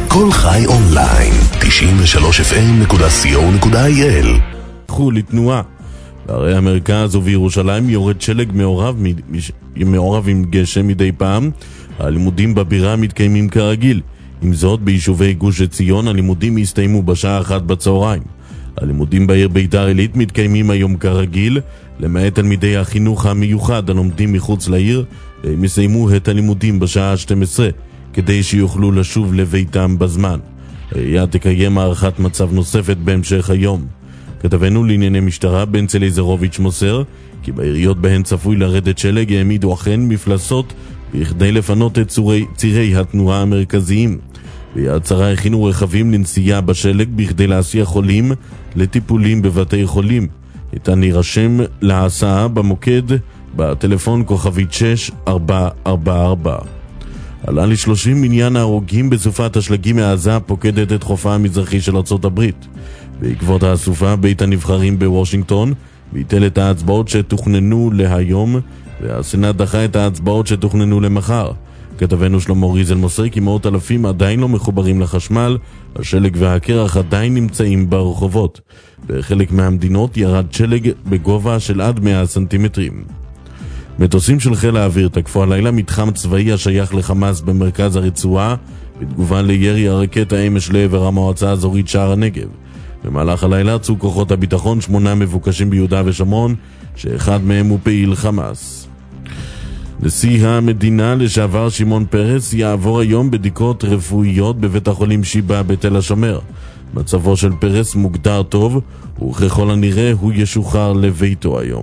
כל חי אונליין, 93fm.co.il. חו לתנועה. בערי המרכז ובירושלים יורד שלג מעורב עם גשם מדי פעם. הלימודים בבירה מתקיימים כרגיל. עם זאת, ביישובי גוש עציון הלימודים הסתיימו בשעה 1 בצהריים. הלימודים בעיר ביתר עילית מתקיימים היום כרגיל, למעט תלמידי החינוך המיוחד הלומדים מחוץ לעיר, והם יסיימו את הלימודים בשעה 12, כדי שיוכלו לשוב לביתם בזמן. העירייה תקיים הערכת מצב נוספת בהמשך היום. כתבנו לענייני משטרה בן צליזרוביץ' מוסר כי בעיריות בהן צפוי לרדת שלג העמידו אכן מפלסות בכדי לפנות את צירי התנועה המרכזיים. ביד שרה הכינו רכבים לנסיעה בשלג בכדי להסיע חולים לטיפולים בבתי חולים. ניתן להירשם להסעה במוקד בטלפון כוכבית 6444. עלה ל-30 מניין ההרוגים בסופת השלגים מעזה פוקדת את חופה המזרחי של ארצות הברית. בעקבות הסופה בית הנבחרים בוושינגטון ביטל את ההצבעות שתוכננו להיום, והסנאט דחה את ההצבעות שתוכננו למחר. כתבנו שלמה ריזל מוסר כי מאות אלפים עדיין לא מחוברים לחשמל, השלג והקרח עדיין נמצאים ברחובות. בחלק מהמדינות ירד שלג בגובה של עד 100 סנטימטרים. מטוסים של חיל האוויר תקפו הלילה מתחם צבאי השייך לחמאס במרכז הרצועה, בתגובה לירי הרקטה אמש לעבר המועצה האזורית שער הנגב. במהלך הלילה עצו כוחות הביטחון 8 מבוקשים ביהודה ושומרון, שאחד מהם הוא פעיל חמאס. נשיא המדינה לשעבר שמעון פרס יעבור היום בדיקות רפואיות בבית החולים שיבא בתל השומר. מצבו של פרס מוגדר טוב, וככל הנראה הוא ישוחרר לביתו היום.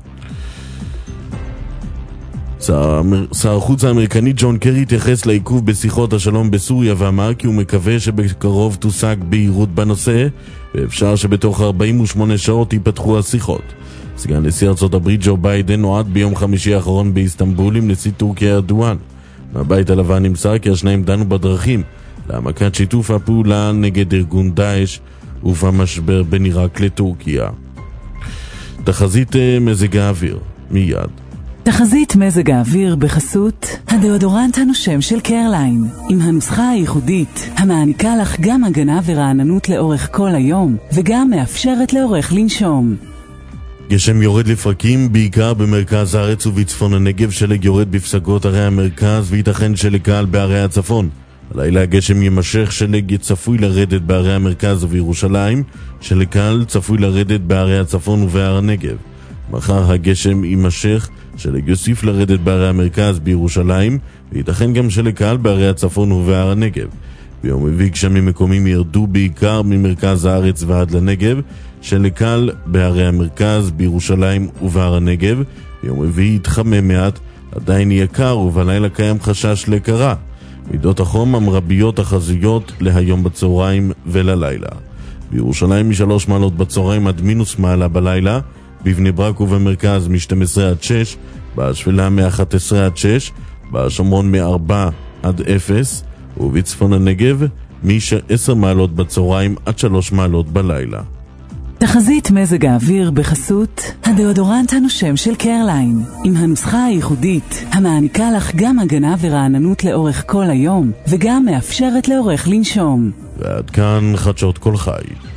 שר החוץ האמריקני ג'ון קרי התייחס לעיכוב בשיחות השלום בסוריה ואמר כי הוא מקווה שבקרוב תושג בהירות בנושא, ואפשר שבתוך 48 שעות ייפתחו השיחות. סגן נשיא ארצות הברית ג'ו ביידן נועד ביום חמישי האחרון באיסטנבול עם נשיא טורקיה ארדואן. מהבית הלבן נמסר כי השניים דנו בדרכים להעמקת שיתוף הפעולה נגד ארגון דאעש ובמשבר בין עיראק לטורקיה. תחזית מזג האוויר מיד. תחזית מזג האוויר בחסות הדאודורנט הנושם של קרליין, עם הנוסחה הייחודית המעניקה לך גם הגנה ורעננות לאורך כל היום וגם מאפשרת לאורך לנשום. גשם יורד לפרקים בעיקר במרכז הארץ ובצפון הנגב. שלג יורד בפסגות ערי המרכז וייתכן שלג קל בערי הצפון. הלילה הגשם יימשך, שלג צפוי לרדת בערי המרכז ובירושלים, שלג קל צפוי לרדת בערי הצפון ובהר הנגב. מחר הגשם יימשך, שלג יוסיף לרדת בערי המרכז בירושלים, וייתכן גם שלג קל בערי הצפון ובהר הנגב. ביום רביעי גשמים מקומיים ירדו בעיקר ממרכז הארץ ועד לנגב, שלג קל בערי המרכז, בירושלים ובהר הנגב. ביום רביעי יתחמם מעט, עדיין יהיה קר ובלילה קיים חשש לקרה. מידות החום המרביות החזויות להיום בצהריים וללילה. בירושלים מ-3 מעלות בצהריים עד מינוס מעלה בלילה, בבני ברק ובמרכז מ-12 עד 6, בשפלה מ-11 עד 6, בשומרון מ-4 עד 0, ובצפון הנגב מ-10 מעלות בצהריים עד 3 מעלות בלילה. תחזית מזג האוויר בחסות הדאודורנט הנושם של קרליין, עם הנוסחה הייחודית המעניקה לך גם הגנה ורעננות לאורך כל היום וגם מאפשרת לאורך לנשום. ועד כאן חדשות כל חי.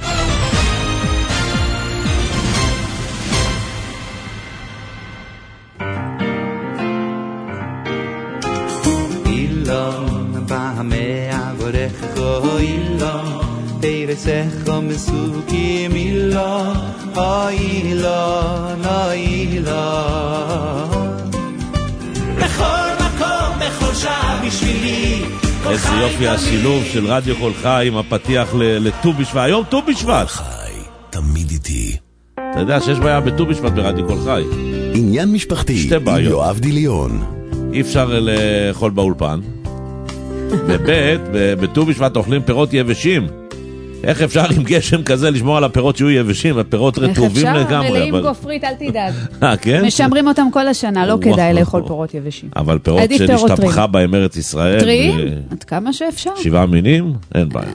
Secho mesuki mila haila naila bechol makom bechol shah bishvili. איזה יופי השילוב של רדיו כל חי עם הפתיח לט"ו בשבט. היום ט"ו בשבט. חי תמיד איתי. אתה יודע שיש בעיה בט"ו בשבט ברדיו כל חי. עניין משפחתי עם יואב דיליון. אי אפשר לאכול באולפן. בבית בט"ו בשבט אוכלים פירות יבשים. איך אפשר עם גשם כזה לשמור על הפירות שיהיו יבשים, הפירות רטובים לגמרי? איך אפשר? מלאים גופרית, אל תדאג. כן? משמרים אותם כל השנה, לא כדאי לאכול פירות יבשים. אבל פירות שנשתפחה בהם ארץ ישראל. טריים? עד כמה שאפשר. 7 מינים? אין בעיה.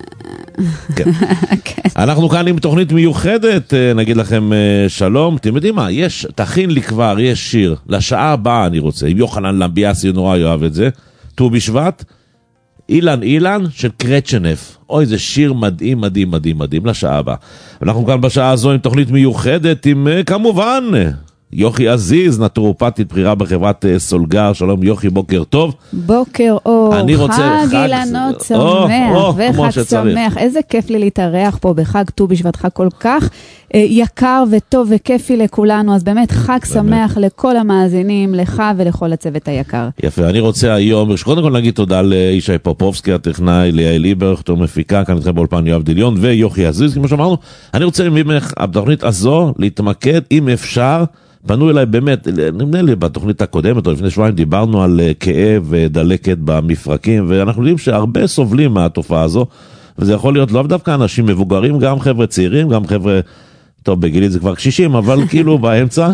אנחנו כאן עם תוכנית מיוחדת, נגיד לכם שלום. אתם יודעים מה? תכין לי כבר, יש שיר. לשעה הבאה אני רוצה, עם יוחנן למביאסי, נורא יאהב את זה. ט"ו בשבט. אילן אילן של קרצ'נף. אוי, זה שיר מדהים, מדהים, מדהים, מדהים לשעה הבאה. אנחנו כאן בשעה הזו עם תוכנית מיוחדת עם, כמובן, יוכי עזיז, נטורופטית בחירה בחברת סולגר. שלום יוכי, בוקר טוב. בוקר אור, חג אילנות שמח וחג שמח. איזה כיף לי להתארח פה בחג ט"ו בשבט, חג כל כך יקר וטוב וכיפי לכולנו, אז באמת חג שמח לכל המאזינים, לך ולכל הצוות היקר. יפה, אני רוצה היום, קודם כל נגיד תודה לישי פופובסקי הטכנאי, ליעל איברכט המפיקה, כאן איתכם באולפן יואב דיליון ויוכי עזיז, כמו שאמרנו. אני רוצה ממך, בתוכנית הזו, להתמקד, אם אפשר, פנו אליי באמת, נמנה לי בתוכנית הקודמת, או לפני שבועיים דיברנו על כאב ודלקת במפרקים, ואנחנו יודעים שהרבה סובלים מהתופעה הזו, וזה יכול להיות לא דווקא אנשים מבוגרים, גם חבר'ה צעירים, גם חבר'ה, טוב, בגילי זה כבר קשישים, אבל כאילו באמצע.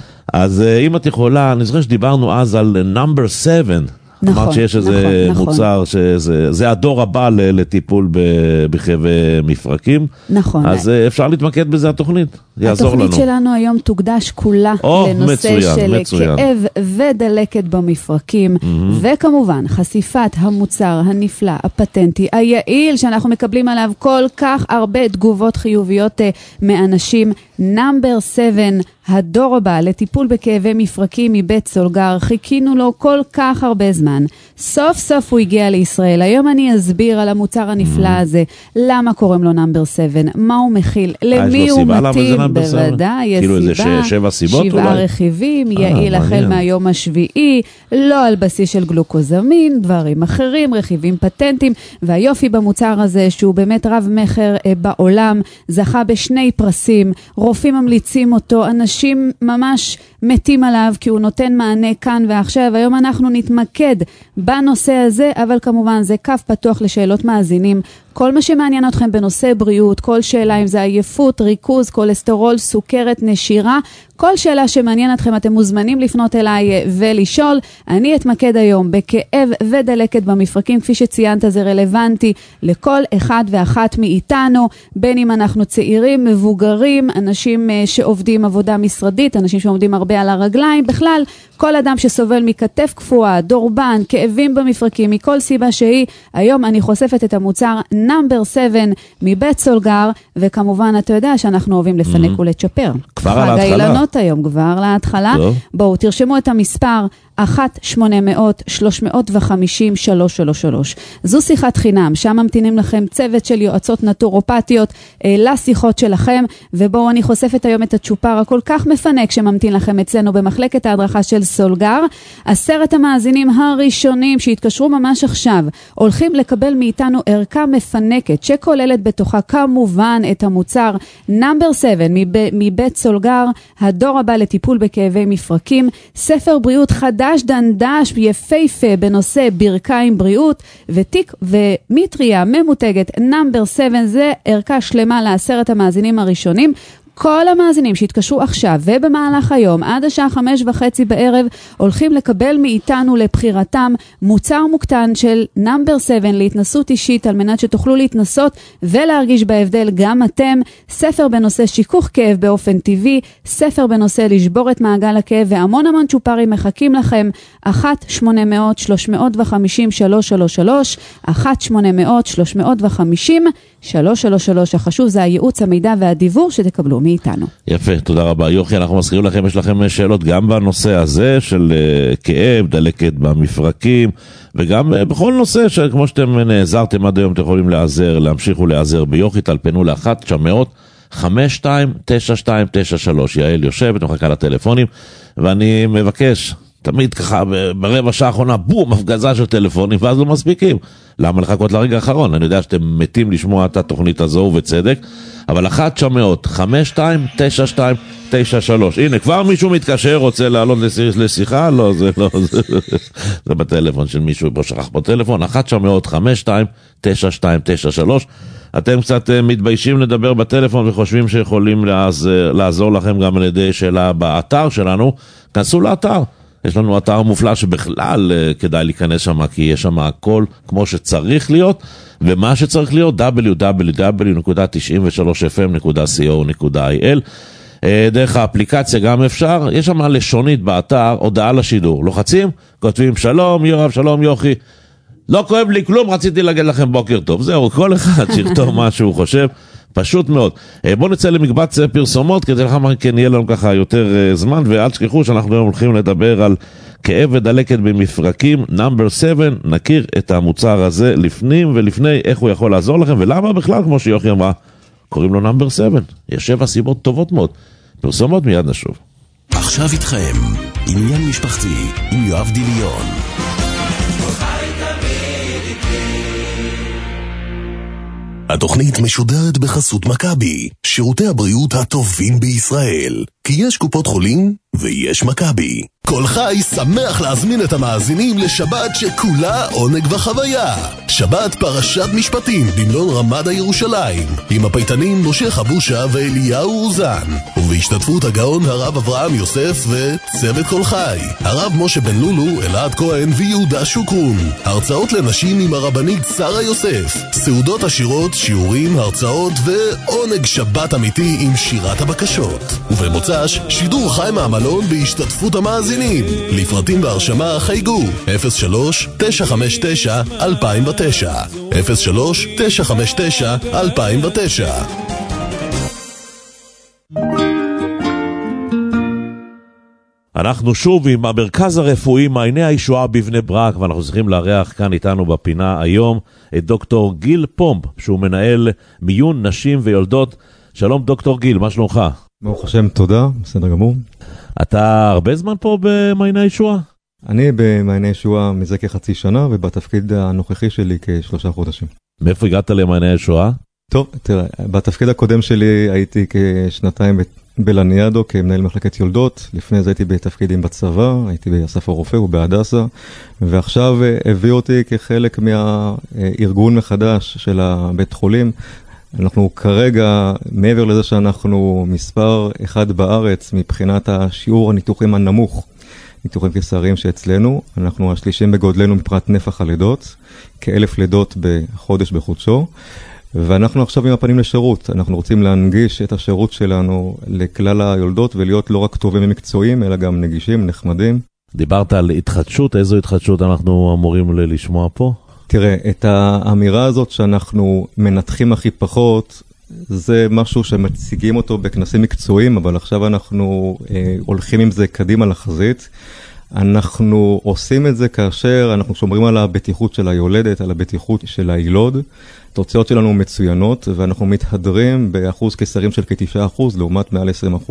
אז אם את יכולה, אני זוכר שדיברנו אז על נאמבר 7, נכון, אמרת שיש איזה נכון, מוצר, שזה הדור הבא לטיפול בכאבי מפרקים. נכון. אז אפשר להתמקד בזה התוכנית, יעזור לנו. התוכנית שלנו היום תוקדש כולה לנושא של כאב ודלקת במפרקים, וכמובן חשיפת המוצר הנפלא, הפטנטי, היעיל, שאנחנו מקבלים עליו כל כך הרבה תגובות חיוביות מאנשים. נאמבר 7, הדור הבא לטיפול בכאבי מפרקים מבית סולגר, חיכינו לו כל כך הרבה זמן. סוף סוף הוא הגיע לישראל. היום אני אסביר על המוצר הנפלא הזה, למה קוראים לו נאמבר 7, מה הוא מכיל, למי הוא מתאים, בוודאי, יש כאילו סיבה, 7 סיבות 7 רכיבים, יעיל החל מהיום השביעי, לא על בסיס של גלוקוזמין, דברים אחרים, רכיבים פטנטיים, והיופי במוצר הזה שהוא באמת רב מחר בעולם, זכה בשני פרסים, רופאים ממליצים אותו, אנשים ממש מתים עליו כי הוא נותן מענה כאן ועכשיו. היום אנחנו נתמקד בנושא הזה, אבל כמובן זה קו פתוח לשאלות מאזינים. כל מה שמעניין אתכם בנושא בריאות, כל שאלה אם זה עייפות, ריכוז, קולסטרול, סוכרת, נשירה, כל שאלה שמעניין אתכם אתם מוזמנים לפנות אליי ולשאול. אני אתמקד היום בכאב ודלקת במפרקים, כפי שציינת זה רלוונטי לכל אחד ואחת מאיתנו, בין אם אנחנו צעירים, מבוגרים, אנשים שעובדים עבודה משרדית, אנשים שעומדים הרבה על הרגליים, בכלל כל אדם שסובל מכתף קפואה, דורבן, כאבים במפרקים, מכל סיבה שהיא. היום אני חושפת את המוצר נאמבר 7 מבית סולגר, וכמובן אתה יודע שאנחנו אוהבים לפנק ולצ'פר. כבר על ההתחלה. חג האילנות היום, כבר להתחלה. בואו תרשמו את המספר 1-800-350-333. זו שיחת חינם, שם ממתינים לכם צוות של יועצות נטורופטיות לשיחות שלכם, ובואו אני חושפת היום את הצ'ופר הכל כך מפנק שממתין לכם אצלנו במחלקת ההדרכה של סולגר. 10 המאזינים הראשונים שהתקשרו ממש עכשיו הולכים לקבל מאיתנו ערכה מפנקת שכוללת בתוכה כמובן את המוצר נאמבר 7 מבית סולגר, הדור הבא לטיפול בכאבי מפרקים, ספר בריאות חדש דנדש יפהפה בנושא ברכיים בריאות, ותיק ומטריה ממותגת נאמבר 7, זה ערכה שלמה ל10 המאזינים הראשונים. כל המאזינים שהתקשרו עכשיו ובמהלך היום עד השעה 5:30 בערב הולכים לקבל מאיתנו לבחירתם מוצר מוקטן של נאמבר 7 להתנסות אישית, על מנת שתוכלו להתנסות ולהרגיש בהבדל גם אתם. ספר בנושא שיכוך כאב באופן טבעי, ספר בנושא לשבור את מעגל הכאב, והמון המון צ'ופרים מחכים לכם. 1-800-350-333, 1-800-350-333. החשוב זה הייעוץ, המידע והדיבור שתקבלו מאיתנו. יפה, תודה רבה יוכי. אנחנו מזכירים לכם, יש לכם שאלות גם בנושא הזה של כאב, דלקת במפרקים, וגם בכל נושא שכמו שאתם נעזרתם עד היום, אתם יכולים להמשיך ולעזר ביוכי. תלפנו ל1-900-529293. יעל יושבת, מחכה לטלפונים, ואני מבקש תמיד ככה ברבע שעה האחרונה, בום, הפגזה של טלפונים, ואז לא מספיקים. למה לחכות לרגע האחרון? אני יודע שאתם מתים לשמוע את התוכנית הזו ובצדק, אבל 1-900-529293. הנה, כבר מישהו מתקשר, רוצה לעלות לשיחה? לא, זה בטלפון של מישהו, בוא שכח פה טלפון. 1-900-529293. אתם קצת מתביישים לדבר בטלפון וחושבים שיכולים לעזור לכם גם על ידי שאלה באתר שלנו. כנסו לאתר. יש לנו אתר מופלא שבכלל כדאי להיכנס שם, כי יש שם הכל כמו שצריך להיות, ומה שצריך להיות www.93fm.co.il. דרך האפליקציה גם אפשר, יש שם לשונית באתר, הודעה לשידור. לוחצים, כותבים שלום יואב, שלום יוכי, לא כואב לי כלום, רציתי להגיד לכם בוקר טוב. זהו, כל אחד שיכתוב מה שהוא חושב, פשוט מאוד. בואו נצא למקבץ פרסומות, כדי לכם כן יהיה לנו ככה יותר זמן, ואל תשכחו שאנחנו היום הולכים לדבר על כאב ודלקת במפרקים, נאמבר 7, נכיר את המוצר הזה לפנים ולפני, איך הוא יכול לעזור לכם, ולמה בכלל, כמו שיוכי אמרה, קוראים לו נאמבר 7. יש 7 סיבות טובות מאוד. פרסומות מיד נשוב. עכשיו איתכם, עניין משפחתי עם יואב דיליון. התוכנית משודרת בחסות מכבי, שירותי הבריאות הטובים בישראל. כי יש קופות חולים ויש מכבי. כל חי שמח להזמין את המאזינים לשבת שכולה עונג וחוויה. שבת פרשת משפטים במלון רמדה ירושלים, עם הפייטנים משה חבושה ואליהו אוזן, ובהשתתפות הגאון הרב אברהם יוסף וצוות כל חי, הרב משה בן לולו, אלעד כהן ויהודה שוקרון. הרצאות לנשים עם הרבנית שרה יוסף, סעודות עשירות, שיעורים, הרצאות ועונג שבת אמיתי עם שירת הבקשות. ובמוצ"ש שידור חי מהמלון בהשתתפות המאזינים. לפרטים והרשמה חייגו 03-959-2009 03-959-2009. אנחנו שוב עם המרכז הרפואי מעייני הישועה בבני ברק, ואנחנו צריכים לארח כאן איתנו בפינה היום את דוקטור גיל פומב, שהוא מנהל מיון נשים ויולדות. שלום דוקטור גיל, מה שלומך? ברוך השם, תודה, בסדר גמור. אתה הרבה זמן פה במעייני הישועה? אני במעייני הישועה מזה כחצי שנה, ובתפקיד הנוכחי שלי כ3 חודשים. מאיפה הגעת למעייני הישועה? טוב, תראה, בתפקיד הקודם שלי הייתי כשנתיים בלניאדו כמנהל מחלקת יולדות, לפני זה הייתי בתפקידים בצבא, הייתי באסף הרופא ובהדסה, ועכשיו הביא אותי כחלק מהארגון מחדש של הבית חולים. אנחנו כרגע, מעבר לזה שאנחנו מספר אחד בארץ מבחינת השיעור הניתוחים הנמוך, ניתוחים קיסריים שאצלנו, אנחנו השלישים בגודלנו מבחינת נפח הלידות, כ1,000 לידות בחודש בחודשו, ואנחנו עכשיו עם הפנים לשירות. אנחנו רוצים להנגיש את השירות שלנו לכלל היולדות ולהיות לא רק טובים ומקצועיים, אלא גם נגישים, נחמדים. דיברת על התחדשות, איזו התחדשות אנחנו אמורים לשמוע פה? תראה, את האמירה הזאת שאנחנו מנתחים הכי פחות, זה משהו שמציגים אותו בכנסים מקצועיים, אבל עכשיו אנחנו הולכים עם זה קדימה לחזית. אנחנו עושים את זה כאשר אנחנו שומרים על הבטיחות של היולדת, על הבטיחות של הילוד. התוצאות שלנו מצוינות, ואנחנו מתהדרים באחוז קיסרים של כ9%, לעומת מעל 20%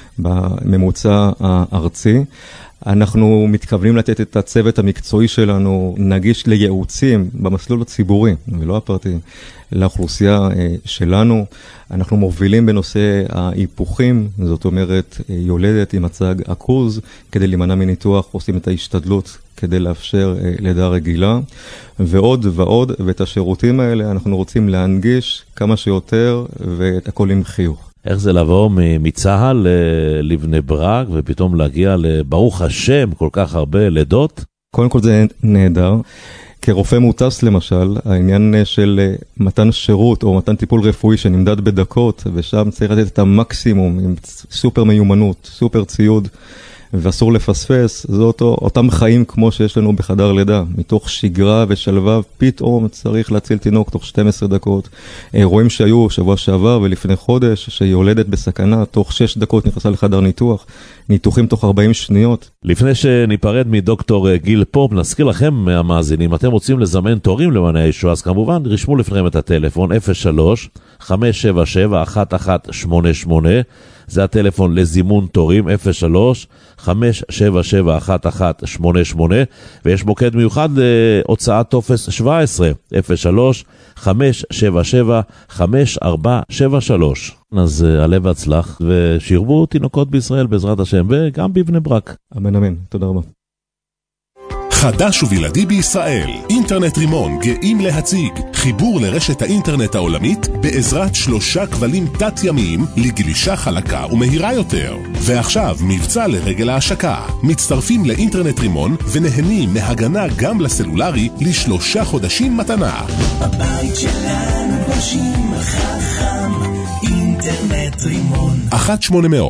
בממוצע הארצי. אנחנו מתכוונים לתת את הצוות המקצועי שלנו נגיש לייעוצים במסלול הציבורי, ולא הפרטי, לאוכלוסייה שלנו. אנחנו מובילים בנושא ההיפוכים, זאת אומרת יולדת עם מצג עכוז, כדי להימנע מניתוח, עושים את ההשתדלות כדי לאפשר לידה רגילה, ועוד ועוד, ואת השירותים האלה אנחנו רוצים להנגיש כמה שיותר, ואת הכל עם חיוך. איך זה לבוא מצהל לבני ברק, ופתאום להגיע לברוך השם כל כך הרבה לידות? קודם כל זה נהדר. כרופא מוטס למשל, העניין של מתן שירות או מתן טיפול רפואי שנמדד בדקות, ושם צריך לתת את המקסימום עם סופר מיומנות, סופר ציוד, ואסור לפספס, זה אותם חיים כמו שיש לנו בחדר לידה, מתוך שגרה ושלווה, פתאום צריך להציל תינוק תוך 12 דקות. אירועים שהיו שבוע שעבר ולפני חודש, שיולדת בסכנה, תוך 6 דקות נכנסה לחדר ניתוח, ניתוחים תוך 40 שניות. לפני שניפרד מדוקטור גיל פומב, נזכיר לכם מהמאזינים, אתם רוצים לזמן תורים למעייני הישועה, אז כמובן רשמו לפניכם את הטלפון 03-577-1188, זה הטלפון לזימון תורים 03-577-1188, ויש מוקד מיוחד להוצאת טופס 17 03-577-5473. אז עלה והצלח, ושירבו תינוקות בישראל בעזרת השם, וגם בבני ברק. אמן אמן, תודה רבה. חדש ובלעדי בישראל, אינטרנט רימון גאים להציג חיבור לרשת האינטרנט העולמית בעזרת 3 כבלים תת-ימיים לגלישה חלקה ומהירה יותר. ועכשיו מבצע לרגל ההשקה, מצטרפים לאינטרנט רימון ונהנים מהגנה גם לסלולרי ל3 חודשים מתנה. בבית שלנו גושים חכם, אינטרנט רימון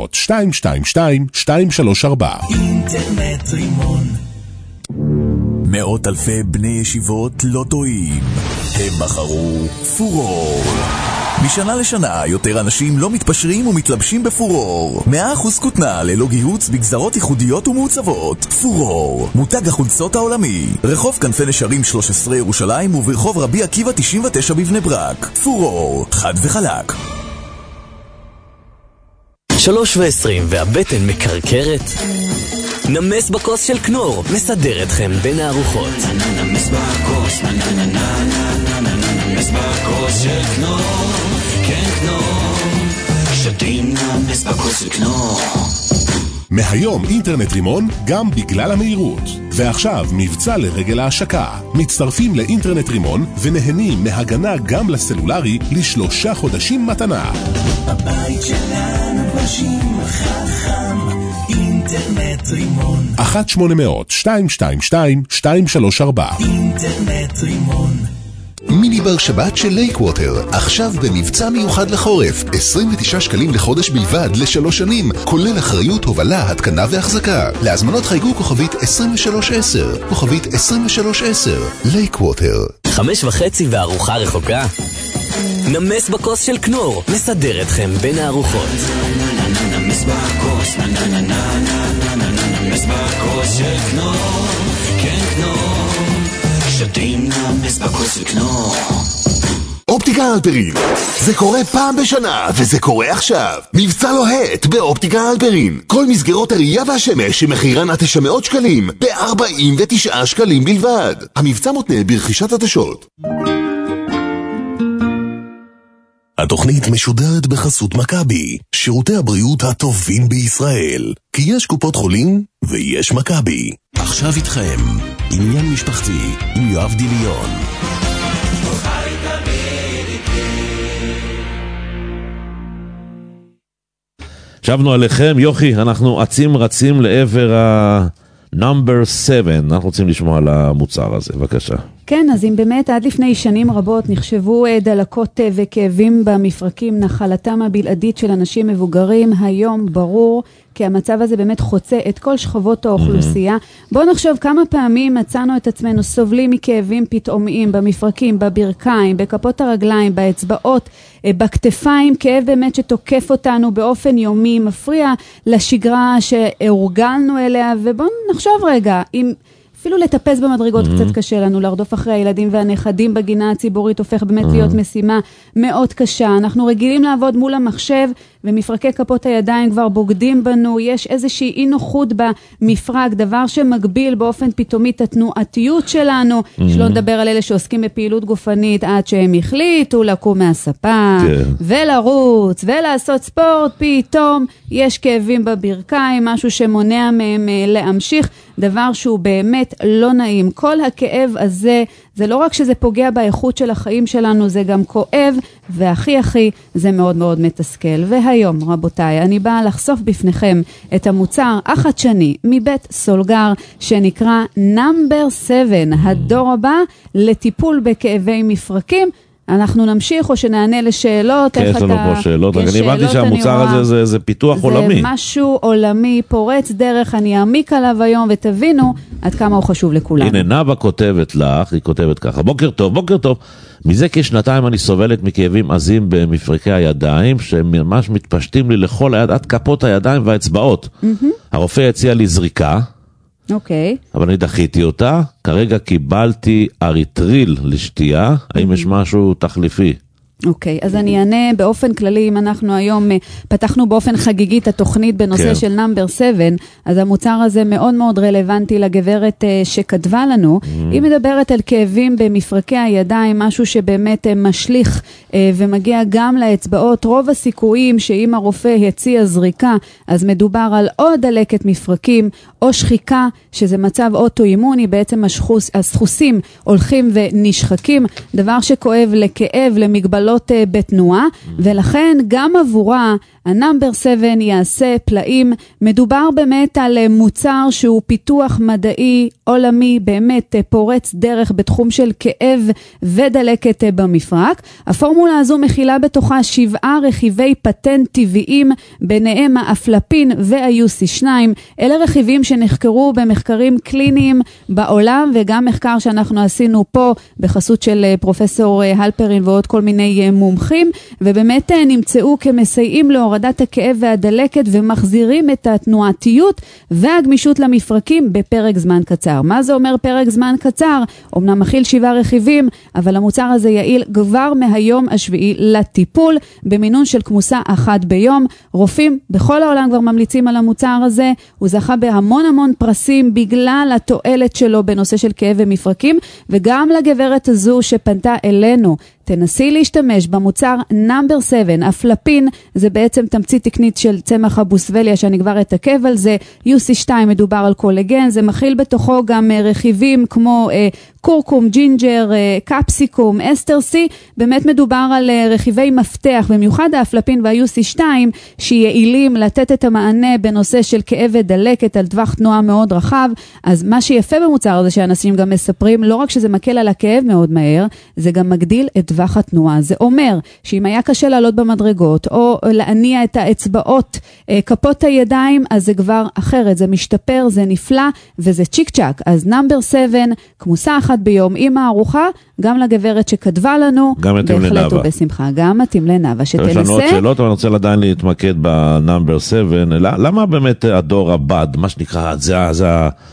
1-800-222-234 אינטרנט רימון. מאות אלפי בני ישיבות לא טועים. הם בחרו פורור. משנה לשנה יותר אנשים לא מתפשרים ומתלבשים בפורור. 100% כותנה ללא גיהוץ בגזרות ייחודיות ומעוצבות. פורור, מותג החולצות העולמי. רחוב כנפי נשרים 13 ירושלים וברחוב רבי עקיבא 99 בבני ברק. פורור, חד וחלק. 3:20 והבטן מקרקרת? נמס בכוס של כנור, מסדר אתכם בין הארוחות. נמס בכוס, נמס בכוס של כנור, כן כנור, שתים נמס בכוס של כנור. מהיום אינטרנט רימון גם בגלל המהירות. ועכשיו מבצע לרגל ההשקה. מצטרפים לאינטרנט רימון ונהנים מהגנה גם לסלולרי ל3 חודשים מתנה. הבית שלנו פשוט חכם, אינטרנט רימון. 1-800-222-234 אינטרנט רימון. מיני בר שבת של לייקווטר, עכשיו במבצע מיוחד לחורף, 29 שקלים לחודש בלבד ל3 שנים, כולל אחריות, הובלה, התקנה והחזקה. להזמנות חייגו כוכבית 2310, כוכבית 2310, לייקווטר. 5:30 וארוחה רחוקה? נמס בכוס של כנור, מסדר אתכם בין הארוחות. נמס בכוס, נמס בכוס של כנור, כן כנור, שתים נמס בכוס של כנור. אופטיקה אלפרין, זה קורה פעם בשנה וזה קורה עכשיו. מבצע לוהט באופטיקה אלפרין, כל מסגרות הראייה והשמש שמחירן עד 900 שקלים ב-49 שקלים בלבד. המבצע מותנה ברכישת עדשות. התוכנית משודרת בחסות מכבי, שירותי הבריאות הטובים בישראל. כי יש קופות חולים ויש מכבי. עכשיו איתכם, עניין משפחתי עם יואב דיליון. שבנו עליכם, יוכי, אנחנו רצים לעבר נאמבר 7, אנחנו רוצים לשמוע על המוצר הזה, בבקשה. כן, אז אם באמת עד לפני שנים רבות נחשבו דלקות וכאבים במפרקים נחלתם הבלעדית של אנשים מבוגרים, היום ברור כי המצב הזה באמת חוצה את כל שכבות האוכלוסייה. בואו נחשוב כמה פעמים מצאנו את עצמנו סובלים מכאבים פתאומיים במפרקים, בברכיים, בכפות הרגליים, באצבעות, בכתפיים, כאב באמת שתוקף אותנו באופן יומי, מפריע לשגרה שהורגלנו אליה, ובואו נחשוב רגע, אם אפילו לטפס במדרגות קצת קשה לנו, לרדוף אחרי הילדים והנכדים בגינה הציבורית הופך באמת להיות משימה מאוד קשה. אנחנו רגילים לעבוד מול המחשב, ומפרקי כפות הידיים כבר בוגדים בנו, יש איזושהי אי נוחות במפרק, דבר שמגביל באופן פתאומי את התנועתיות שלנו, שלא נדבר על אלה שעוסקים בפעילות גופנית, עד שהם החליטו לקום מהספה, ולרוץ, ולעשות ספורט, פתאום יש כאבים בברכיים, משהו שמונע מהם להמשיך, דבר שהוא באמת לא נעים. כל הכאב הזה, זה לא רק שזה פוגע באיכות של החיים שלנו, זה גם כואב, והכי זה מאוד מאוד מתסכל. והיום, רבותיי, אני באה לחשוף בפניכם את המוצר החדשני מבית סולגר, שנקרא נאמבר 7, הדור הבא לטיפול בכאבי מפרקים. אנחנו נמשיך או שנענה לשאלות? כן, יש לנו פה שאלות. אני הבנתי שהמוצר הזה זה פיתוח עולמי. זה משהו עולמי, פורץ דרך, אני אעמיק עליו היום ותבינו עד כמה הוא חשוב לכולנו. הנה, נאווה כותבת לך, היא כותבת ככה, בוקר טוב, בוקר טוב. מזה כשנתיים אני סובלת מכאבים עזים במפרקי הידיים, שממש מתפשטים לי לכל היד, עד כפות הידיים והאצבעות. הרופא הציע לי זריקה, אוקיי. אבל אני דחיתי אותה, כרגע קיבלתי אריטריל לשתייה, האם יש משהו תחליפי? אוקיי, אז אני אענה באופן כללי, אם אנחנו היום פתחנו באופן חגיגי את התוכנית בנושא של נאמבר 7, אז המוצר הזה מאוד מאוד רלוונטי לגברת שכתבה לנו. היא מדברת על כאבים במפרקי הידיים, משהו שבאמת משליך ומגיע גם לאצבעות. רוב הסיכויים שאם הרופא הציע זריקה, אז מדובר על או דלקת מפרקים או שחיקה, שזה מצב אוטואימוני, בעצם הסחוסים הולכים ונשחקים, דבר שכואב לכאב, למגבלות מחלות בתנועה, ולכן גם עבורה הנאמבר 7 יעשה פלאים. מדובר באמת על מוצר שהוא פיתוח מדעי עולמי, באמת פורץ דרך בתחום של כאב ודלקת במפרק. הפורמולה הזו מכילה בתוכה 7 רכיבי פטנט טבעיים, ביניהם האפלפין וה-UC2. אלה רכיבים שנחקרו במחקרים קליניים בעולם, וגם מחקר שאנחנו עשינו פה בחסות של פרופסור הלפרין ועוד כל מיני מומחים, ובאמת נמצאו כמסייעים להורדת הכאב והדלקת ומחזירים את התנועתיות והגמישות למפרקים בפרק זמן קצר. מה זה אומר פרק זמן קצר? אמנם מכיל 7 רכיבים, אבל המוצר הזה יעיל כבר מהיום השביעי לטיפול, במינון של כמוסה 1 ביום. רופאים בכל העולם כבר ממליצים על המוצר הזה, הוא זכה בהמון פרסים בגלל התועלת שלו בנושא של כאב ומפרקים, וגם לגברת הזו שפנתה אלינו, תנסי להשתמש במוצר נאמבר 7, אפלפין, זה בעצם תמצית תקנית של צמח הבוסווליה שאני כבר אתעכב על זה, UC2 מדובר על קולגן, זה מכיל בתוכו גם רכיבים כמו קורקום, ג'ינג'ר, קפסיקום, אסטר סי, באמת מדובר על רכיבי מפתח, במיוחד האפלפין וה-UC2, שיעילים לתת את המענה בנושא של כאב ודלקת על טווח תנועה מאוד רחב. אז מה שיפה במוצר הזה שאנשים גם מספרים, לא רק שזה מקל על הכאב מאוד מהר, זה גם מגדיל את טווח התנועה. זה אומר שאם היה קשה לעלות במדרגות, או להניע את האצבעות, כפות הידיים, אז זה כבר אחרת, זה משתפר, זה נפלא, וזה צ'יק צ'ק. אז נאמבר 7, כמוסה 1 ביום עם הארוחה, גם לגברת שכתבה לנו, בהחלט ובשמחה, גם מתאים לנאווה שתנסה. יש לנו עוד שאלות, אבל אני רוצה עדיין להתמקד בנאמבר 7, למה באמת הדור הבא, מה שנקרא, זה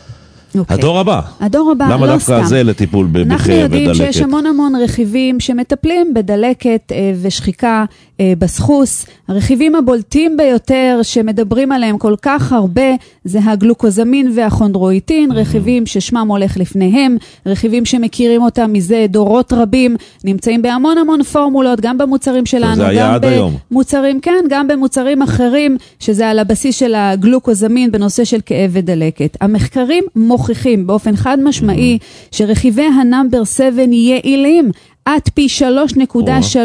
הדור הבא. הדור הבא, לא סתם. למה דווקא זה לטיפול בכאב ודלקת? אנחנו יודעים שיש המון רכיבים שמטפלים בדלקת ושחיקה בסחוס. הרכיבים הבולטים ביותר שמדברים עליהם כל כך הרבה, זה הגלוקוזמין והחונדרואיטין, רכיבים ששמם הולך לפניהם, רכיבים שמכירים אותם מזה דורות רבים, נמצאים בהמון פורמולות, גם במוצרים שלנו, זה היה עד היום. מוצרים, כן, גם במוצרים אחרים, שזה על הבסיס של הגלוקוזמין בנושא של כאב ודלקת. המחקרים מוכיחים באופן חד משמעי שרכיבי הנאמבר 7 יעילים עד פי 3.3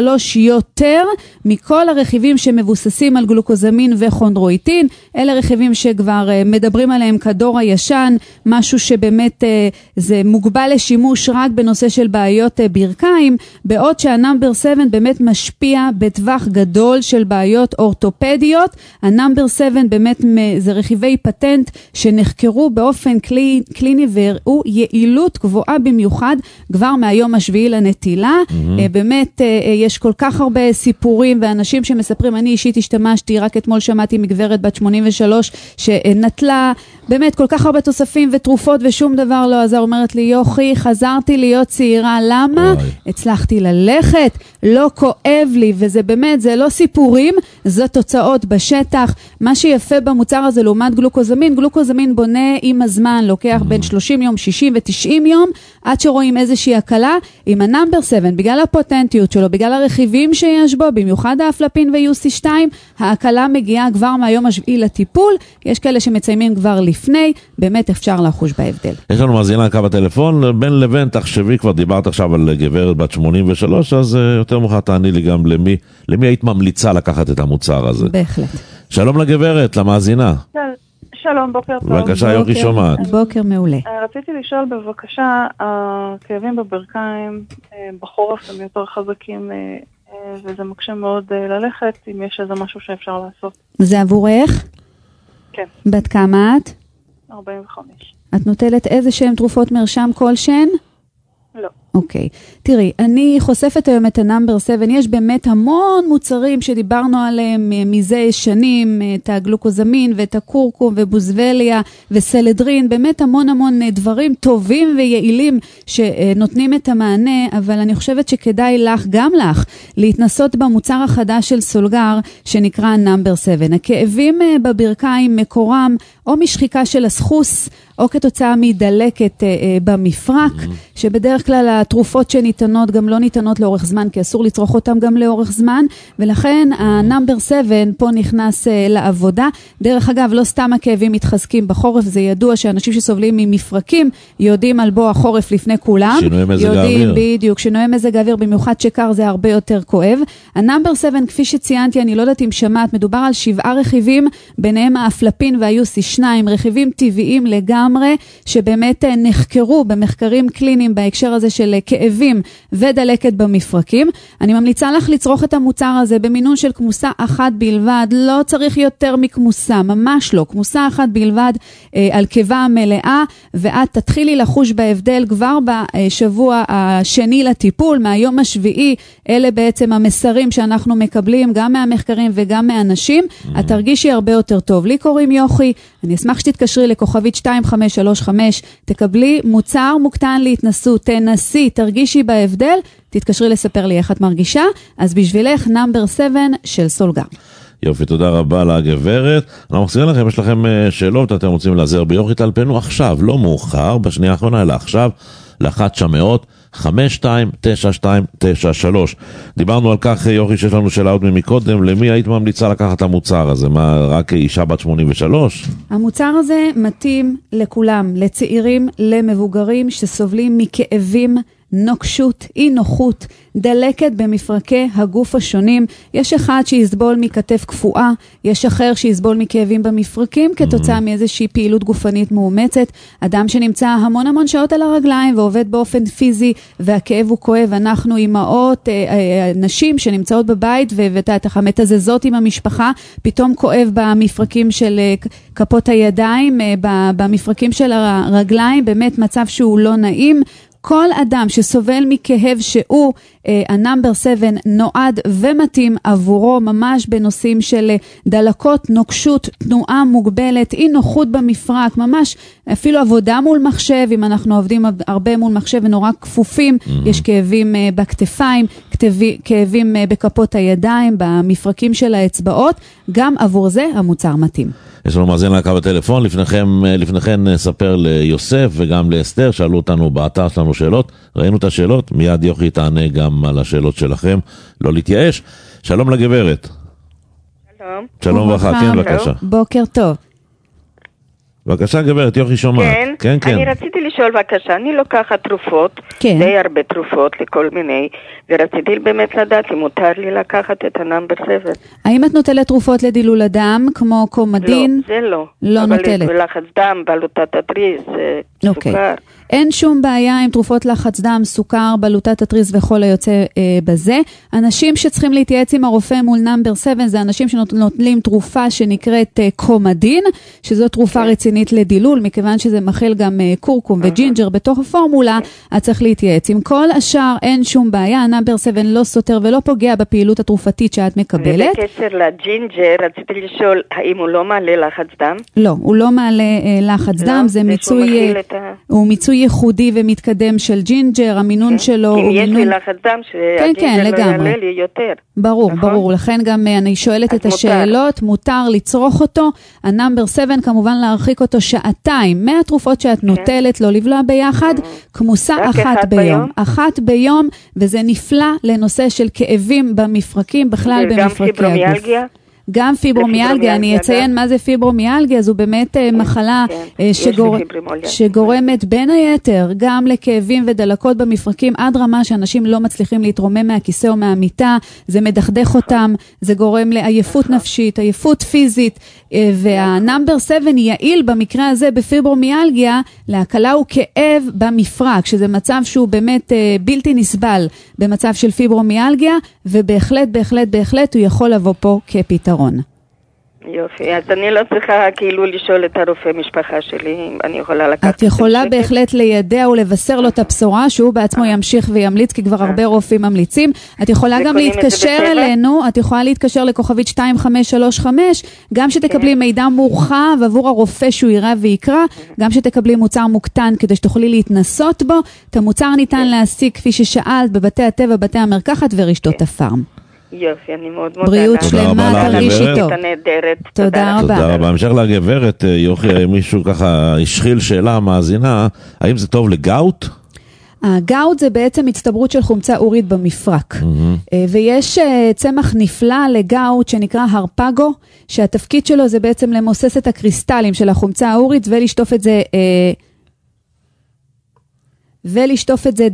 יותר מכל הרכיבים שמבוססים על גלוקוזמין וחונדרואיטין. אלה רכיבים שכבר מדברים עליהם כדור הישן, משהו שבאמת זה מוגבל לשימוש רק בנושא של בעיות ברכיים, בעוד שהנאמבר 7 באמת משפיע בטווח גדול של בעיות אורתופדיות. הנאמבר 7 באמת זה רכיבי פטנט שנחקרו באופן קליני והראו יעילות גבוהה במיוחד כבר מהיום השביעי לנטילה. באמת יש כל כך הרבה סיפורים ואנשים שמספרים, אני אישית השתמשתי, רק אתמול שמעתי מגברת בת 83 שנטלה באמת כל כך הרבה תוספים ותרופות ושום דבר לא עזר, אומרת לי יוכי, חזרתי להיות צעירה, למה? הצלחתי ללכת, לא כואב לי, וזה באמת, זה לא סיפורים, זה תוצאות בשטח. מה שיפה במוצר הזה לעומת גלוקוזמין, גלוקוזמין בונה עם הזמן, לוקח בין 30 יום, 60 ו-90 יום, עד שרואים איזושהי הקלה. עם הנאמבר 7, בגלל הפוטנטיות שלו, בגלל הרכיבים שיש בו, במיוחד האפלפין ו-UC2, ההקלה מגיעה כבר מהיום השביעי לטיפול. יש כאלה שמציימים כבר לפני, באמת אפשר לחוש בהבדל. יש לנו מאזינה קו הטלפון, בין לבין תחשבי, כבר דיברת עכשיו על גברת בת 83, אז יותר מאוחר תעני לי גם למי היית ממליצה לקחת את המוצר הזה. בהחלט. שלום לגברת, למאזינה. שלום, בוקר טוב. בבקשה, יוכי שומעת. בוקר מעולה. רציתי לשאול בבקשה, הכאבים בברכיים בחורף הם יותר חזקים וזה מקשה מאוד ללכת, אם יש איזה משהו שאפשר לעשות. זה עבורך? כן. בת כמה את? 45. את נוטלת איזה שהם תרופות מרשם כלשהן? לא. אוקיי. תראי, אני חושפת היום את הנאמבר 7, יש באמת המון מוצרים שדיברנו עליהם מזה שנים, את הגלוקוזמין ואת הקורקום ובוזווליה וסלדרין, באמת המון דברים טובים ויעילים שנותנים את המענה, אבל אני חושבת שכדאי לך, גם לך, להתנסות במוצר החדש של סולגר שנקרא נאמבר 7. הכאבים בברכיים מקורם או משחיקה של הסחוס, או כתוצאה מדלקת במפרק, שבדרך כלל התרופות שניתנות גם לא ניתנות לאורך זמן, כי אסור לצרוך אותם גם לאורך זמן, ולכן הנאמבר 7 פה נכנס לעבודה. דרך אגב, לא סתם הכאבים מתחזקים בחורף, זה ידוע שאנשים שסובלים ממפרקים יודעים על בוא החורף לפני כולם. שינוי מזג האוויר. בדיוק, שינוי מזג האוויר, במיוחד שקר זה הרבה יותר כואב. הנאמבר 7, כפי שציינתי, אני לא יודעת אם שמעת, מדובר על 7 רכיבים, ביניהם האפלפין והיוסי 2, רכיבים טבעיים לגמרי, שבאמת נחקרו במחקרים קליניים בהקשר הזה של כאבים ודלקת במפרקים. אני ממליצה לך לצרוך את המוצר הזה במינון של כמוסה אחת בלבד, לא צריך יותר מכמוסה, ממש לא, כמוסה אחת בלבד על קיבה המלאה, ואת תתחילי לחוש בהבדל כבר בשבוע השני לטיפול, מהיום השביעי, אלה בעצם המסרים שאנחנו מקבלים גם מהמחקרים וגם מהאנשים, את תרגישי הרבה יותר טוב. לי קוראים יוכי, אני אשמח שתתקשרי לכוכבית 2535, תקבלי מוצר מוקטן להתנסות, תנסי, תרגישי בהבדל, תתקשרי לספר לי איך את מרגישה, אז בשבילך נאמבר 7 של סולגר. יופי, תודה רבה לגברת. אנחנו מחזירים לכם, יש לכם שאלות, אתם רוצים לעזר ביוכי, תלפנו עכשיו, לא מאוחר, בשנייה האחרונה, אלא עכשיו, ל-1-900-529293. דיברנו על כך, יוכי, שיש לנו שאלה עוד ממקודם, למי היית ממליצה לקחת את המוצר הזה? מה, רק אישה בת 83? המוצר הזה מתאים לכולם, לצעירים, למבוגרים שסובלים מכאבים, נוקשות, אי נוחות, דלקת במפרקי הגוף השונים. יש אחד שיסבול מכתף קפואה, יש אחר שיסבול מכאבים במפרקים כתוצאה מאיזושהי פעילות גופנית מאומצת, אדם שנמצא המון שעות על הרגליים ועובד באופן פיזי והכאב הוא כואב. אנחנו אימהות, נשים שנמצאות בבית ומתזזות עם המשפחה, פתאום כואב במפרקים של כפות הידיים, במפרקים של הרגליים, באמת מצב שהוא לא נעים. כל אדם שסובל מכאב שהוא הנאמבר 7 נועד ומתאים עבורו, ממש בנושאים של דלקות, נוקשות, תנועה מוגבלת, אי נוחות במפרק, ממש אפילו עבודה מול מחשב, אם אנחנו עובדים הרבה מול מחשב ונורא כפופים, יש כאבים בכתפיים, כאבים בכפות הידיים, במפרקים של האצבעות, גם עבור זה המוצר מתאים. יש לנו מאזין להקו בטלפון, לפניכן נספר ליוסף וגם לאסתר, שאלו אותנו באתר שלנו שאלות, ראינו את השאלות, מיד יוכי תענה גם על השאלות שלכם, לא להתייאש. שלום לגברת. שלום. שלום וברכה, כן בבקשה. בוקר טוב. בבקשה גברת, יוכי שומעת. כן, אני רציתי לשאול בבקשה, אני לוקחת תרופות, די הרבה תרופות לכל מיני, ורציתי באמת לדעת אם מותר לי לקחת את הנאמבר 7. האם את נוטלת תרופות לדילול הדם, כמו קומדין? לא, זה לא. לא נוטלת. אבל לחץ דם, בלוטת התריס, סוכר. אין שום בעיה עם תרופות לחץ דם, סוכר, בלוטת התריס וכל היוצא בזה. אנשים שצריכים להתייעץ עם הרופא מול נאמבר 7, זה אנשים שנוטלים תרופה שנקראת קומדין, שזו תרופה רצינית לדילול, מכיוון שזה מכיל גם קורקום וג'ינג'ר בתוך הפורמולה, אז צריך להתייעץ. עם כל השאר אין שום בעיה, הנאמבר 7 לא סותר ולא פוגע בפעילות התרופתית שאת מקבלת. ובקשר לג'ינג'ר, רציתי לשאול, האם הוא לא מעלה לחץ דם? לא, הוא לא מעלה לחץ דם, זה מיצוי ייחודי ומתקדם של ג'ינג'ר, המינון שלו אם יש לי לחץ דם, שהג'ינג'ר לא יעלה לי יותר. ברור, לכן גם אני שואלת את השאלות, מותר לצרוך אותו, הנאמבר 7 כמובן להרחיק אותו שעתיים, מהתרופות שאת נוטלת, לא לבלוע ביחד, כמוסה אחת ביום, וזה נפלא לנושא של כאבים במפרקים, בכלל במפרקי הגוף. גם פיברומיאלגיה, אני אציין מה זה פיברומיאלגיה, זו באמת מחלה שגורמת בין היתר גם לכאבים ודלקות במפרקים, עד רמה שאנשים לא מצליחים להתרומם מהכיסא או מהמיטה, זה מדכדך אותם, זה גורם לעייפות נפשית, עייפות פיזית, והנאמבר 7 יעיל במקרה הזה בפיברומיאלגיה, להקלה וכאב במפרק, שזה מצב שהוא באמת בלתי נסבל במצב של פיברומיאלגיה, ובהחלט הוא יכול לבוא פה כפתרון. יופי, אז אני לא צריכה כאילו לשאול את הרופא משפחה שלי, אני יכולה לקחת... את יכולה בהחלט לידע ולבשר לו את הבשורה, שהוא בעצמו ימשיך וימליץ, כי כבר הרבה רופאים ממליצים. את יכולה גם להתקשר אלינו, את יכולה להתקשר לכוכבית 2535, גם שתקבלי מידע מורחב עבור הרופא שהוא יראה ויקרא, גם שתקבלי מוצר מוקטן כדי שתוכלי להתנסות בו. את המוצר ניתן להשיג, כפי ששאלת, בבתי הטבע, בתי המרקחת ורשתות הפארם. יופי, אני מאוד מודה. בריאות שלמה, תרגישי טוב. תודה רבה. תודה רבה. המשך לגברת, יוכי, מישהו ככה השחיל שאלה מאזינה, האם זה טוב לגאוט? הגאוט זה בעצם הצטברות של חומצה אורית במפרק, ויש צמח נפלא לגאוט שנקרא הרפגו, שהתפקיד שלו זה בעצם למוסס את הקריסטלים של החומצה האורית ולשטוף את זה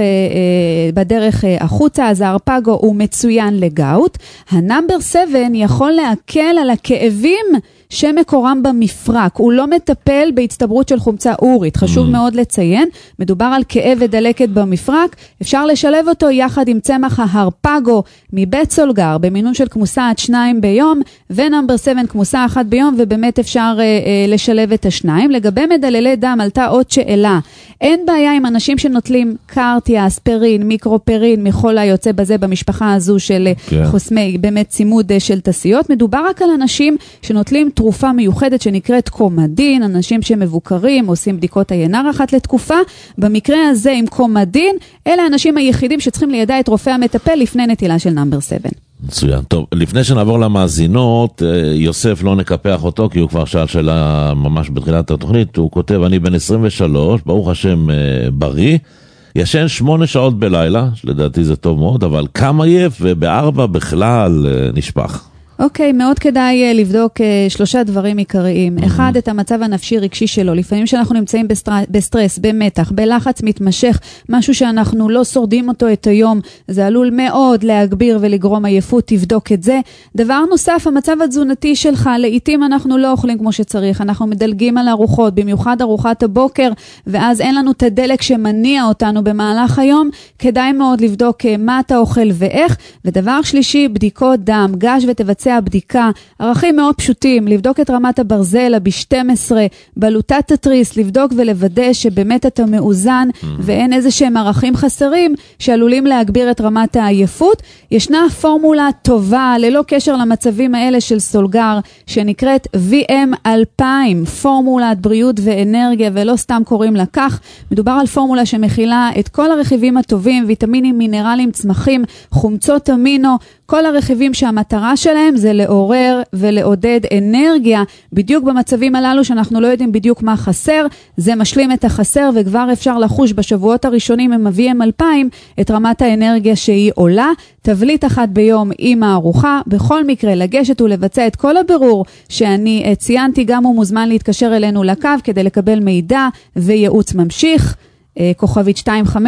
בדרך החוצה. אז ההרפגו הוא מצוין לגאוט. הנאמבר 7 יכול להקל על הכאבים שמקורם במפרק, הוא לא מטפל בהצטברות של חומצה אורית, חשוב מאוד לציין, מדובר על כאב ודלקת במפרק, אפשר לשלב אותו יחד עם צמח ההרפגו מבית סולגר, במינון של כמוסה עד 2 ביום, ונאמבר 7 כמוסה 1 ביום, ובאמת אפשר לשלב את השניים. לגבי מדללי דם, עלתה עוד שאלה, אין בעיה עם אנשים שנוטלים קרטיה, אספרין, מיקרופרין, מכל היוצא בזה במשפחה הזו של חוסמי, באמת צימוד של תסיות, מדובר רק על אנשים שנוטלים תרופה מיוחדת שנקראת קומדין, אנשים שמבוקרים, עושים בדיקות INR אחת לתקופה, במקרה הזה עם קומדין, אלה האנשים היחידים שצריכים לידע את רופא המטפל לפני נטילה של נאמבר 7. מצוין. טוב, לפני שנעבור למאזינות, יוסף לא נקפח אותו, כי הוא כבר שאלה ממש בתחילת התוכנית, הוא כותב, אני בן 23, ברוך השם בריא, ישן 8 שעות בלילה, שלדעתי זה טוב מאוד, אבל כמה עייף וב4 בכלל נשפח. אוקיי, מאוד כדאי לבדוק 3 דברים עיקריים. אחד, את המצב הנפשי רגשי שלו. לפעמים שאנחנו נמצאים בסטרס, במתח, בלחץ מתמשך, משהו שאנחנו לא שורדים אותו את היום, זה עלול מאוד להגביר ולגרום עייפות, תבדוק את זה. דבר נוסף, המצב התזונתי שלך, לעתים אנחנו לא אוכלים כמו שצריך, אנחנו מדלגים על ארוחות, במיוחד ארוחת הבוקר, ואז אין לנו את הדלק שמניע אותנו במהלך היום, כדאי מאוד לבדוק מה אתה אוכל ואיך. ודבר שלישי, בדיקות דם, גש ותבצע הבדיקה, ערכים מאוד פשוטים, לבדוק את רמת הברזל, ב-12, בלוטת התריס, לבדוק ולוודא שבאמת אתה מאוזן, ואין איזה שהם ערכים חסרים, שעלולים להגביר את רמת העייפות. ישנה פורמולה טובה, ללא קשר למצבים האלה של סולגר, שנקראת VM2000, פורמולת בריאות ואנרגיה, ולא סתם קוראים לה כך. מדובר על פורמולה שמכילה את כל הרכיבים הטובים, ויטמינים, מינרלים, צמחים, חומצות אמינו, כל הרכיבים שהמטרה שלהם זה לעורר ולעודד אנרגיה, בדיוק במצבים הללו שאנחנו לא יודעים בדיוק מה חסר, זה משלים את החסר, וכבר אפשר לחוש בשבועות הראשונים עם ה-VM2000 את רמת האנרגיה שהיא עולה. תבליט 1 ביום עם הארוחה, בכל מקרה לגשת ולבצע את כל הבירור שאני ציינתי, גם הוא מוזמן להתקשר אלינו לקו כדי לקבל מידע וייעוץ ממשיך, כוכבית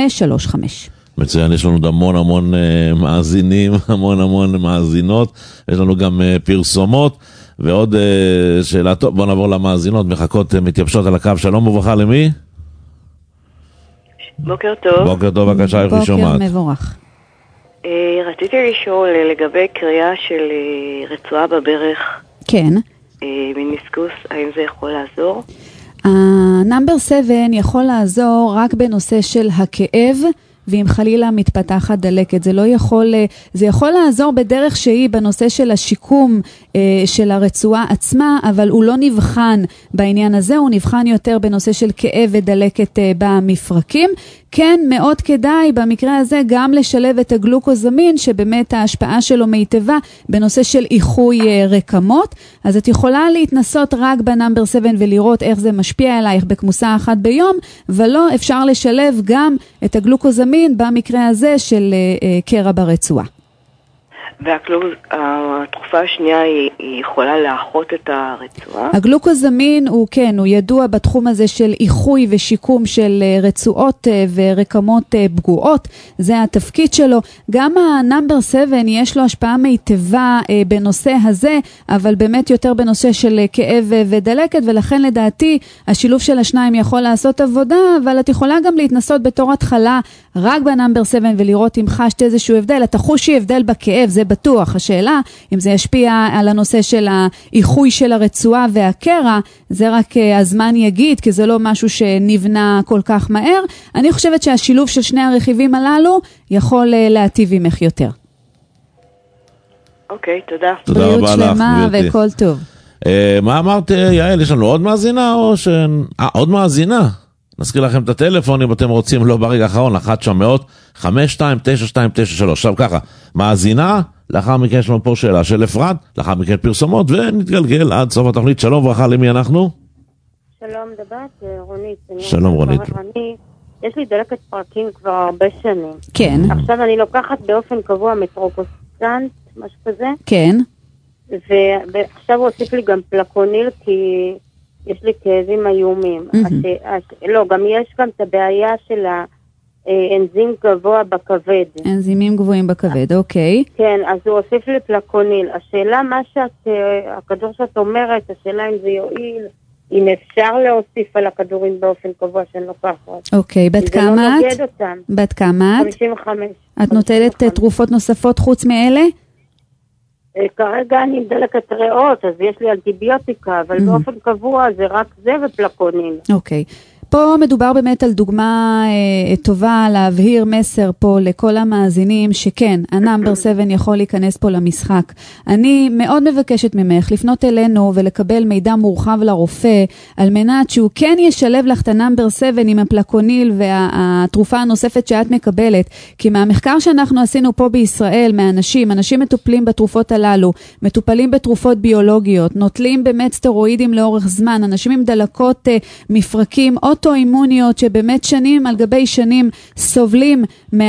2535. מצוין, יש לנו המון מאזינים, המון מאזינות, יש לנו גם פרסומות, ועוד שאלה טוב, בוא נעבור למאזינות, מחכות מתייבשות על הקו, שלום וברכה למי? בוקר טוב. בוקר טוב, בבקשה, איך היא שומעת? בוקר מבורך. רציתי לשאול לגבי קריאה של רצועה בברך. כן. מניסקוס, האם זה יכול לעזור? הנאמבר 7 יכול לעזור רק בנושא של הכאב, ואם חלילה מתפתחת דלקת, זה יכול לעזור בדרך שהיא בנושא של השיקום של הרצועה עצמה, אבל הוא לא נבחן בעניין הזה, הוא נבחן יותר בנושא של כאב ודלקת במפרקים. כן, מאוד כדאי במקרה הזה גם לשלב את הגלוקוזמין, שבאמת ההשפעה שלו מיטבה בנושא של איחוי רקמות. אז את יכולה להתנסות רק בנאמבר 7 ולראות איך זה משפיע עלייך בכמוסה 1 ביום, ולא אפשר לשלב גם את הגלוקוזמין במקרה הזה של קרע ברצועה. והתרופה השנייה היא יכולה לאחות את הרצועה? הגלוקוזמין הוא ידוע בתחום הזה של איחוי ושיקום של רצועות ורקמות פגועות, זה התפקיד שלו. גם הנאמבר 7 יש לו השפעה מיטבה בנושא הזה, אבל באמת יותר בנושא של כאב ודלקת, ולכן לדעתי השילוב של השניים יכול לעשות עבודה, אבל את יכולה גם להתנסות בתור התחלה רק בנאמבר 7 ולראות אם חשת איזשהו הבדל. אתה חושי הבדל בכאב, זה בטוח. השאלה אם זה ישפיע על הנושא של האיחוי של הרצועה והקרע, זה רק הזמן יגיד, כי זה לא משהו שנבנה כל כך מהר. אני חושבת שהשילוב של שני הרכיבים הללו יכול להטיב עמך יותר. אוקיי, תודה. תודה רבה לך, בריאות שלמה וכל טוב. מה אמרת, יעל? יש לנו עוד מאזינה או עוד מאזינה? נזכיר לכם את הטלפון אם אתם רוצים, לא ברגע האחרון, 1-900-529293. עכשיו ככה, מאזינה, לאחר מכן יש לנו פה שאלה של אפרת, לאחר מכן פרסומות, ונתגלגל עד סוף התוכנית. שלום וברכה, למי אנחנו? שלום, דברת, רונית. שלום רונית. יש לי דלקת פרקים כבר הרבה שנים. כן. עכשיו אני לוקחת באופן קבוע מטרופוסטנט, משהו כזה. כן. ועכשיו הוא הוסיף לי גם פלקוניל, כי יש לי כאבים איומים. לא, גם יש גם את הבעיה של האנזים גבוה בכבד. אנזימים גבוהים בכבד, אוקיי. כן, אז הוא הוסיף לי פלקוניל. השאלה, הכדור שאת אומרת, השאלה אם זה יועיל, אם אפשר להוסיף על הכדורים באופן קבוע שאני לוקחת. אוקיי, בת כמה את? זה לא נוגד אותם. בת כמה את? 55. את נוטלת תרופות נוספות חוץ מאלה? כרגע אני עם דלקת ריאות, אז יש לי אנטיביוטיקה, אבל באופן קבוע זה רק זה ופלקוניל. אוקיי. פה מדובר באמת על דוגמה טובה להבהיר מסר פה לכל המאזינים שכן, הנאמבר 7 יכול להיכנס פה למשחק. אני מאוד מבקשת ממך לפנות אלינו ולקבל מידע מורחב לרופא על מנת שהוא כן ישלב לך את הנאמבר 7 עם הפלקוניל והתרופה הנוספת שאת מקבלת. כי מהמחקר שאנחנו עשינו פה בישראל מאנשים, אנשים מטופלים בתרופות הללו, מטופלים בתרופות ביולוגיות, נוטלים באמת סטרואידים לאורך זמן, אנשים עם דלקות מפרקים אוטואימוניות שבאמת שנים על גבי שנים סובלים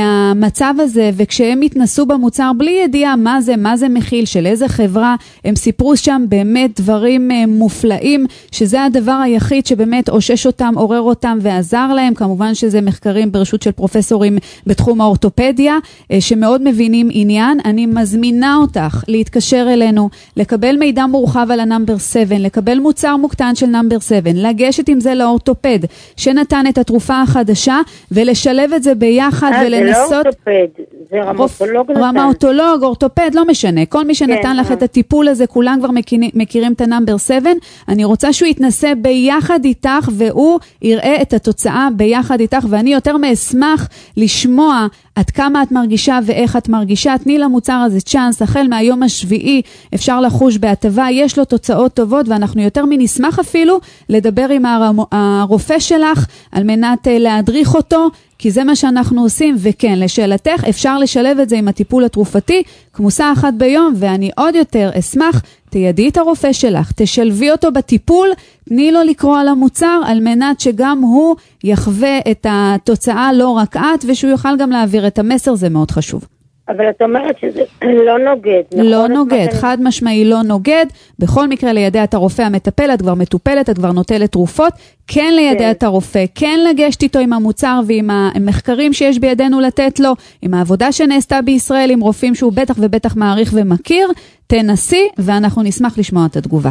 מהמצב הזה, וכשהם התנסו במוצר בלי ידיעה מה זה מכיל, של איזה חברה, הם סיפרו שם באמת דברים מופלאים, שזה הדבר היחיד שבאמת אושש אותם, עורר אותם ועזר להם. כמובן שזה מחקרים ברשות של פרופסורים בתחום האורתופדיה, שמאוד מבינים עניין. אני מזמינה אותך להתקשר אלינו, לקבל מידע מורחב על הנאמבר 7, לקבל מוצר מוקטן של נאמבר 7, לגשת עם זה לאורתופד, שנתן את התרופה החדשה, ולשלב את זה ביחד ולנסות... זה לא אורתופד, זה רמאוטולוג נתן. רמאוטולוג, אורתופד, לא משנה. כל מי שנתן לך את הטיפול הזה, כולם כבר מכירים את הנאמבר 7. אני רוצה שהוא יתנסה ביחד איתך, והוא יראה את התוצאה ביחד איתך, ואני יותר מאשמח לשמוע עד כמה את מרגישה ואיך את מרגישה. תני למוצר הזה צ'אנס, החל מהיום השביעי אפשר לחוש בהטבה, יש לו תוצאות טובות, ואנחנו יותר מנשמח אפילו לדבר עם הרופא שלך על מנת להדריך אותו, כי זה מה שאנחנו עושים. וכן, לשאלתך, אפשר לשלב את זה עם הטיפול התרופתי, כמוסה אחת ביום, ואני עוד יותר אשמח, תיידי את הרופא שלך, תשלבי אותו בטיפול, תני לו לקרוא על המוצר, על מנת שגם הוא יחווה את התוצאה, לא רק את, ושהוא יוכל גם להעביר את המסר, זה מאוד חשוב. אבל את אומרת שזה לא נוגד. לא נוגד, חד משמעי לא נוגד. בכל מקרה לידע את הרופא המטפל, את כבר מטופלת, את כבר נוטלת תרופות, כן לידע את הרופא, כן לגשת איתו עם המוצר ועם המחקרים שיש בידינו לתת לו, עם העבודה שנעשתה בישראל, עם רופאים שהוא בטח ובטח מעריך ומכיר, תנסי ואנחנו נשמח לשמוע את התגובה.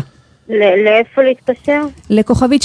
לאיפה להתקשר? לכוכבית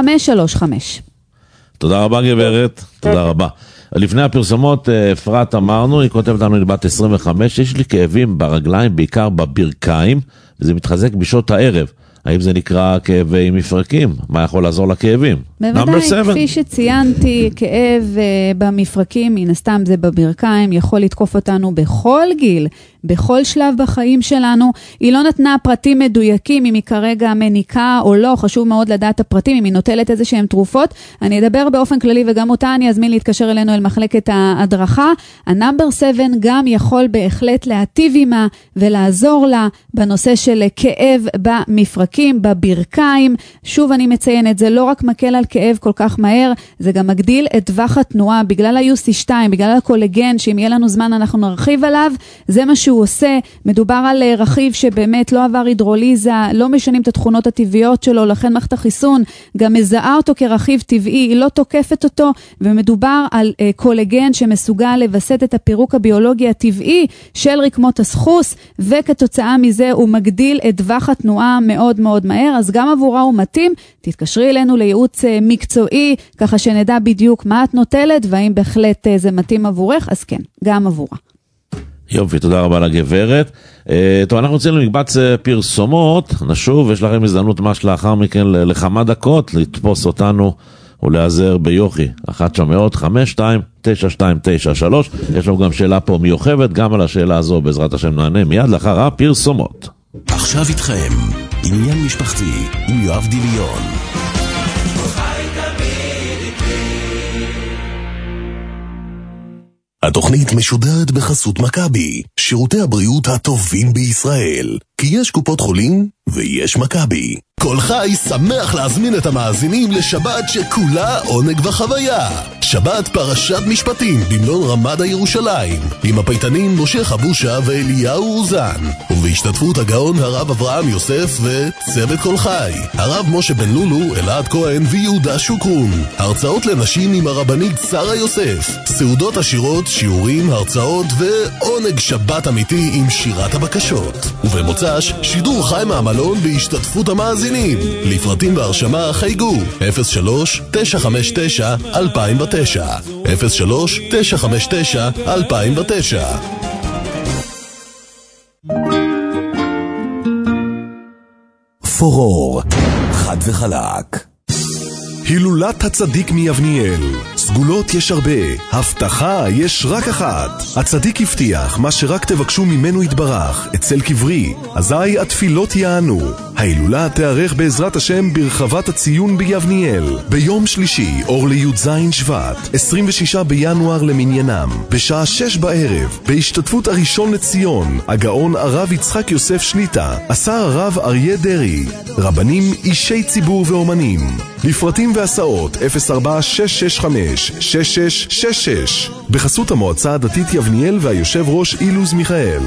2535. תודה רבה גברת, תודה רבה. לפני הפרסומות, אפרת אמרנו, היא כותבת לנו, היא בת 25, יש לי כאבים ברגליים, בעיקר בברכיים, וזה מתחזק בשעות הערב. האם זה נקרא כאבי מפרקים? מה יכול לעזור לכאבים? בוודאי, כפי שציינתי, כאב במפרקים, מן הסתם זה בברכיים, יכול לתקוף אותנו בכל גיל, בכל שלב בחיים שלנו. היא לא נתנה פרטים מדויקים, אם היא כרגע מניקה או לא, חשוב מאוד לדעת הפרטים, אם היא נוטלת איזה שהן תרופות. אני אדבר באופן כללי וגם אותה אני אזמין להתקשר אלינו אל מחלקת ההדרכה. הנאמבר 7 גם יכול בהחלט להטיב עימה ולעזור לה בנושא של כאב במפרקים, בברכיים. שוב אני מציינת, זה לא רק מקל על כאב כל כך מהר, זה גם מגדיל את טווח התנועה, בגלל ה-UC2, בגלל הקולגן, שאם יהיה לנו זמן אנחנו נרחיב עליו, זה מה שהוא עושה. מדובר על רכיב שבאמת לא עבר הידרוליזה, לא משנים את התכונות הטבעיות שלו, לכן מערכת החיסון גם מזהה אותו כרכיב טבעי, היא לא תוקפת אותו, ומדובר על קולגן שמסוגל לבסט את הפירוק הביולוגי הטבעי של רקמות הסחוס, וכתוצאה מזה הוא מגדיל את טווח התנועה מאוד מאוד מהר, אז גם עבורה הוא מתאים. תתקשרי אלינו לייעוץ מקצועי, ככה שנדע בדיוק מה את נוטלת, והאם בהחלט זה מתאים עבורך, אז כן, גם עבורה. יופי, תודה רבה לגברת. טוב, אנחנו רוצים למקבץ פרסומות, נשוב, יש לכם הזדמנות ממש לאחר מכן לכמה דקות, לתפוס אותנו ולעזר ביוכי, 1-900-52-9293. יש לנו גם שאלה פה מיוחדת, גם על השאלה הזו בעזרת השם נענה מיד לאחר הפרסומות. עכשיו איתכם, עניין משפחתי עם יואב דמיון. התוכנית משודרת בחסות מכבי, שירותי הבריאות הטובים בישראל. כי יש קופות חולים ויש מכבי. כל חי שמח להזמין את המאזינים לשבת שכולה עונג וחוויה. שבת פרשת משפטים במלון רמדה ירושלים, עם הפייטנים משה חבושה ואליהו אוזן, ובהשתתפות הגאון הרב אברהם יוסף וצוות כל חי, הרב משה בן לולו, אלעד כהן ויהודה שוקרון. הרצאות לנשים עם הרבנית שרה יוסף, סעודות עשירות, שיעורים, הרצאות ועונג שבת אמיתי עם שירת הבקשות. ובמוצ"ש שידור חי מהמלון בהשתתפות המאזינים. לפרטים והרשמה חייגו 03-959-2009 03-959-2009. פורור, חד וחלק. הילולת הצדיק מיבניאל. סגולות יש הרבה, הבטחה יש רק אחת. הצדיק הבטיח, מה שרק תבקשו ממנו יתברך, אצל קברי, אזי התפילות יענו. ההילולה תארך בעזרת השם ברחבת הציון ביבניאל, ביום שלישי, אור לי"ז שבט, 26 בינואר למניינם, בשעה 6 בערב, בהשתתפות הראשון לציון, הגאון הרב יצחק יוסף שליטה, השר הרב אריה דרי, רבנים, אישי ציבור ואומנים. לפרטים והסעות 04-665-6666, בחסות המועצה הדתית יבניאל והיושב ראש אילוז מיכאל.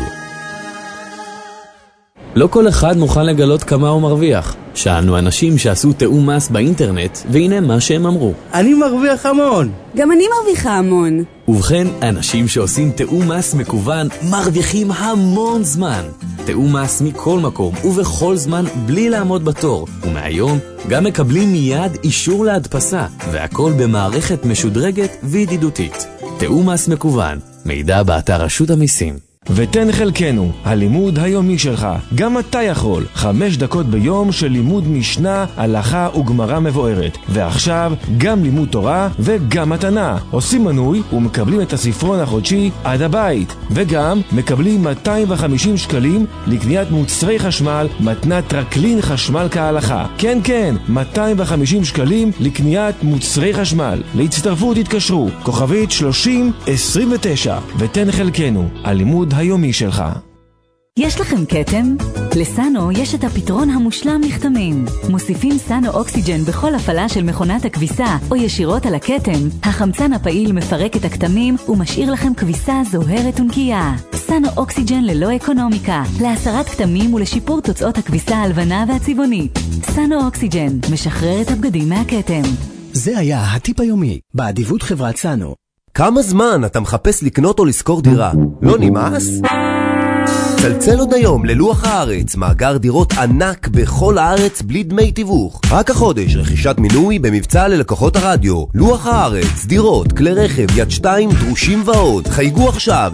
לא כל אחד מוכן לגלות כמה הוא מרוויח. שאלנו אנשים שעשו תיאום מס באינטרנט, והנה מה שהם אמרו. אני מרוויח המון. גם אני מרוויחה המון. ובכן, אנשים שעושים תיאום מס מקוון מרוויחים המון זמן. תיאום מס מכל מקום ובכל זמן בלי לעמוד בתור. ומהיום גם מקבלים מיד אישור להדפסה, והכל במערכת משודרגת וידידותית. תיאום מס מקוון. מידע באתר רשות המיסים. ותן חלקנו, הלימוד היומי שלך. גם אתה יכול. 5 דקות ביום של לימוד משנה, הלכה וגמרא מבוארת. ועכשיו, גם לימוד תורה וגם מתנה. עושים מנוי ומקבלים את הספרון החודשי עד הבית. וגם מקבלים 250 שקלים לקניית מוצרי חשמל, מתנת טרקלין חשמל כהלכה. כן, כן, 250 שקלים לקניית מוצרי חשמל. להצטרפות התקשרו, כוכבית 3029, ותן חלקנו, הלימוד היומי שלך. יש לכם קטם? לסאנו יש את הפתרון המושלם לכתמים. מוסיפים סאנו אוקסיג'ן בכל הפעלה של מכונת הכביסה או ישירות על הקטם. החמצן הפעיל מפרק את הכתמים ומשאיר לכם כביסה זוהרת ונקייה. סאנו אוקסיג'ן ללא אקונומיקה, להסרת כתמים ולשיפור תוצאות הכביסה הלבנה והצבעונית. סאנו אוקסיג'ן משחרר את הבגדים מהקטם. זה היה הטיפ היומי, באדיבות חברת סאנו. כמה זמן אתה מחפש לקנות או לשכור דירה? לא נמאס? צלצל עוד היום ללוח הארץ, מאגר דירות ענק בכל הארץ בלי דמי תיווך. רק החודש רכישת מינוי במבצע ללקוחות הרדיו. לוח הארץ, דירות, כלי רכב, יד 2, דרושים ועוד. חייגו עכשיו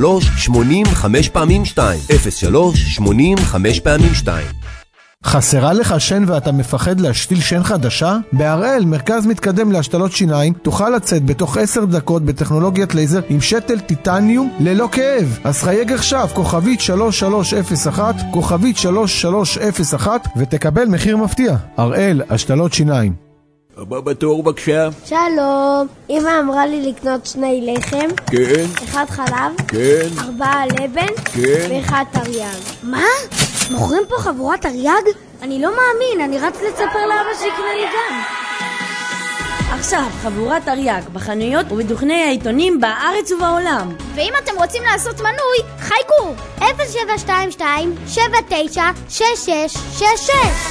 03-80-5x2 03-80-5x2. חסרה לך שן ואתה מפחד להשתיל שן חדשה? בהראל, מרכז מתקדם להשתלות שיניים, תוכל לצאת בתוך 10 דקות בטכנולוגיית לייזר עם שתל טיטניום ללא כאב. אז חייג עכשיו, כוכבית 3301, כוכבית 3301, ותקבל מחיר מפתיע. הראל, השתלות שיניים. הבא בתור בבקשה. שלום, אמא אמרה לי לקנות 2 לחם. כן. 1 חלב. כן. 4 לבן. כן. ו1 תרי"ג. מה? מוכרים פה חבורת תרי"ג? אני לא מאמין, אני רץ לספר לאבא שיקנה לי גם. עכשיו, חבורת תרי"ג בחנויות ובדוכני העיתונים בארץ ובעולם. ואם אתם רוצים לעשות מנוי, חייגו 0722-796666.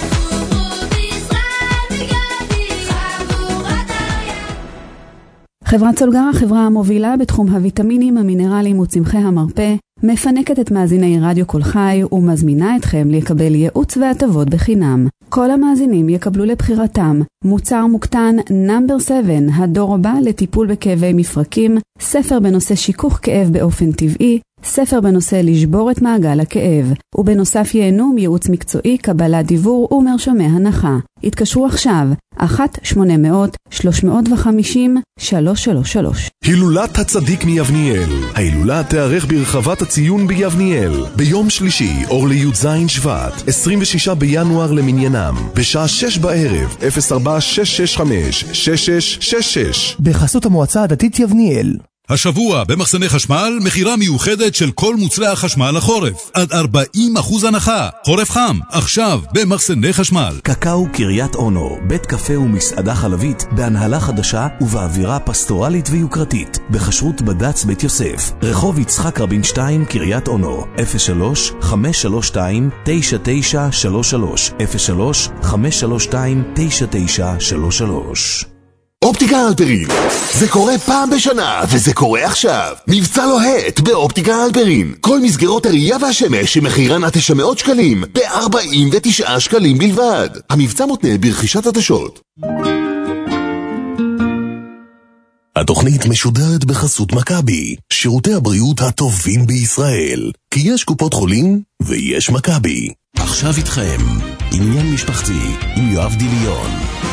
חברת סולגר, החברה המובילה בתחום הוויטמינים, המינרלים וצמחי המרפא, מפנקת את מאזיני רדיו כל חי ומזמינה אתכם לקבל ייעוץ והטבות בחינם. כל המאזינים יקבלו לבחירתם מוצר מוקטן נאמבר 7, הדור הבא לטיפול בכאבי מפרקים, ספר בנושא שיכוך כאב באופן טבעי, ספר בנושא לשבור את מעגל הכאב, ובנוסף ייהנו מייעוץ מקצועי, קבלת דיבור ומרשמי הנחה. התקשרו עכשיו 1-800-350-333. הילולת הצדיק מיבניאל. ההילולה תארך ברחבת הציון ביבניאל, ביום שלישי, אור לי"ז שבט, 26 בינואר למניינם, בשעה 6 בערב, 04-665-6666. בחסות המועצה הדתית יבניאל. השבוע במחסני חשמל, מחירה מיוחדת של כל מוצרי החשמל לחורף. עד 40% הנחה. חורף חם, עכשיו במחסני חשמל. קקאו קריית אונו, בית קפה ומסעדה חלבית, בהנהלה חדשה ובאווירה פסטורלית ויוקרתית. בכשרות בד"ץ בית יוסף. רחוב יצחק רבין 2, קריית אונו. 03-532-9933. 03-532-9933. אופטיקה הלפרין, זה קורה פעם בשנה, וזה קורה עכשיו. מבצע לוהט באופטיקה הלפרין. כל מסגרות הראייה והשמש שמחירן עד 900 שקלים, ב-49 שקלים בלבד. המבצע מותנה ברכישת עדשות. התוכנית משודרת בחסות מכבי, שירותי הבריאות הטובים בישראל. כי יש קופות חולים ויש מכבי. עכשיו איתכם, עניין משפחתי עם יואב דיליון.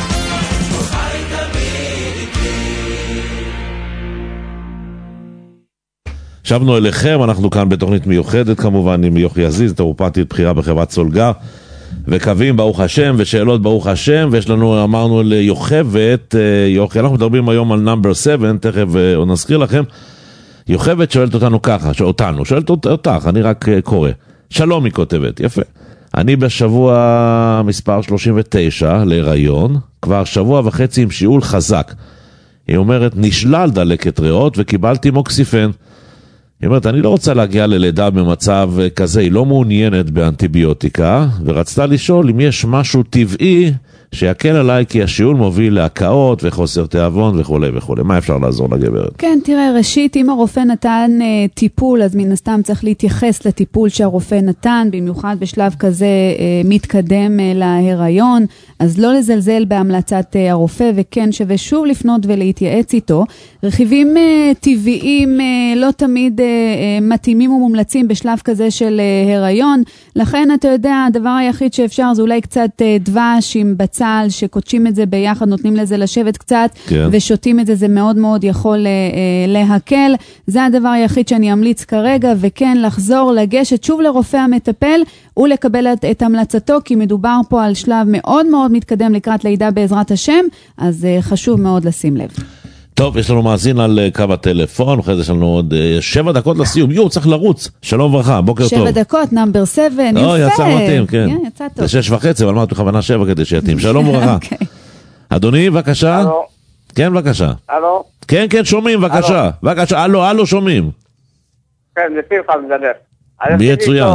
שבנו אליכם, אנחנו כאן בתוכנית מיוחדת כמובן עם יוכי עזיז, תרופטית בחירה בחברת סולגר, וקווים ברוך השם ושאלות ברוך השם, ויש לנו, אמרנו ליוכבת, יוכי, אנחנו מדברים היום על נאמבר 7, תכף נזכיר לכם. יוכבת שואלת אותנו ככה, שואלת אותך, אני רק קורא. שלום, היא כותבת, יפה. אני בשבוע מספר 39 להיריון, כבר שבוע וחצי עם שיעול חזק. היא אומרת, נשלל דלקת ריאות וקיבלתי מוקסיפן. היא אומרת, אני לא רוצה להגיע ללידה במצב כזה, היא לא מעוניינת באנטיביוטיקה, ורצתה לשאול אם יש משהו טבעי שיקל עליי, כי השיעול מוביל להקאות וחוסר תיאבון וכו' וכו'. מה אפשר לעזור לגברת? כן, תראה, ראשית, אם הרופא נתן טיפול, אז מן הסתם צריך להתייחס לטיפול שהרופא נתן, במיוחד בשלב כזה מתקדם להיריון, אז לא לזלזל בהמלצת הרופא, וכן שווה שוב לפנות ולהתייעץ איתו. רכיבים טבעיים לא תמיד מתאימים ומומלצים בשלב כזה של הריון, לכן אתה יודע, הדבר היחיד שאפשר זה אולי קצת דבש עם בצל, שקודשים את זה ביחד, נותנים לזה לשבת קצת, כן. ושותים את זה, זה מאוד מאוד יכול להקל. זה הדבר היחיד שאני אמליץ כרגע, וכן לחזור, לגשת שוב לרופא המטפל, ולקבל את המלצתו, כי מדובר פה על שלב מאוד מאוד מתקדם לקראת לידה בעזרת השם, אז חשוב מאוד לשים לב. טוב, יש לנו מאזין על קו הטלפון, אחרי זה יש לנו עוד 7 דקות לסיום. צריך לרוץ. שלום וברכה, בוקר טוב. 7 דקות, נאמבר 7, יפה. יצא מתאים, כן. יצא טוב. זה 6:30, אבל מה אתה בכוונה 7 כדי שיתאים. שלום וברכה. אדוני, בבקשה. הלו. כן, בבקשה. הלו. כן, בבקשה. בבקשה, הלו, שומעים. כן, זה פרחה מדבר. מצוין.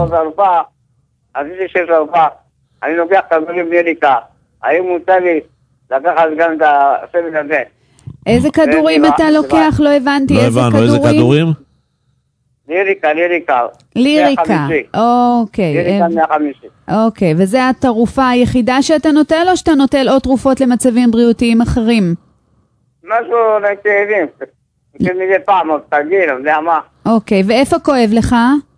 עשיתי שיש לרופאה, אני לוקח את הדברים בניקה. האם מותר לי לקחת גם את הסבל הזה? איזה כדורים אתה לוקח? לא הבנתי. איזה כדורים? ליריקה. אוקיי. ליריקה 150. אוקיי, וזה התרופה היחידה שאתה נוטל, או שאתה נוטל עוד תרופות למצבים בריאותיים אחרים? משהו לכאבים. מדי פעם, תרגיל, יודע מה. אוקיי, ואיפה כואב לך?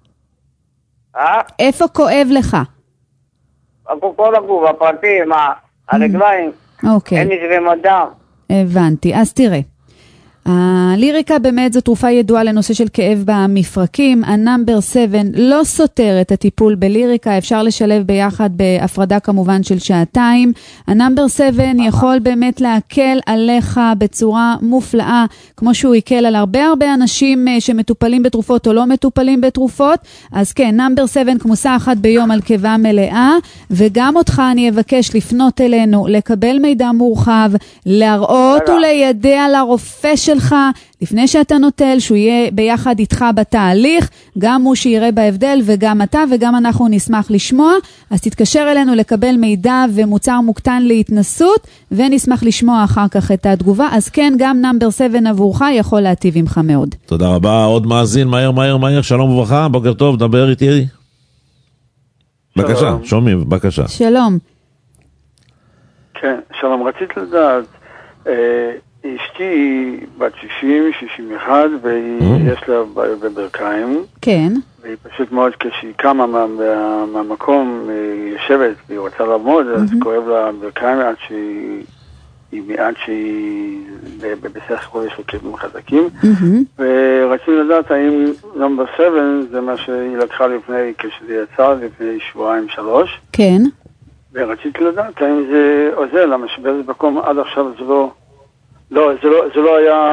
איפה כואב לך? כל הגוף, הפרטים, הרגליים. אוקיי. אין נשבי מדם. הבנתי. אז תראה. הליריקה באמת זו תרופה ידועה לנושא של כאב במפרקים. הנאמבר 7 לא סותר את הטיפול בליריקה, אפשר לשלב ביחד בהפרדה כמובן של 2 שעות. הנאמבר 7 יכול באמת להקל עליך בצורה מופלאה, כמו שהוא יקל על הרבה אנשים שמטופלים בתרופות או לא מטופלים בתרופות. אז כן, נאמבר 7 כמוסה אחת ביום על קיבה מלאה, וגם אותך אני אבקש לפנות אלינו, לקבל מידע מורחב, להראות וליידע לרופא שלך, לפני שאתה נוטל, שהוא יהיה ביחד איתך בתהליך, גם הוא שיראה בהבדל, וגם אתה וגם אנחנו נשמח לשמוע. אז תתקשר אלינו לקבל מידע ומוצר מוקטן להתנסות, ונשמח לשמוע אחר כך את התגובה. אז כן, גם נאמבר 7 עבורך יכול להטיב עמך מאוד. תודה רבה. עוד מאזין, מהר. שלום וברכה, בוקר טוב, דבר איתי. בבקשה, שומעים, בבקשה. שלום. כן, שלום, רצית לדעת, אשתי היא בת 60-61 ויש לה בעיות בברכיים. כן. והיא פשוט מאוד, כשהיא קמה מהמקום, היא יושבת והיא רוצה לעמוד, אז כואב לה ברכיים עד שהיא בסך הכל יש לה כאבים חזקים. ורציתי לדעת האם נאמבר 7 זה מה שהיא לקחה לפני, כשזה יצא לפני 2-3 שבועות. כן. ורציתי לדעת האם זה עוזר, למה שבאיזה מקום עד עכשיו זה לא, זה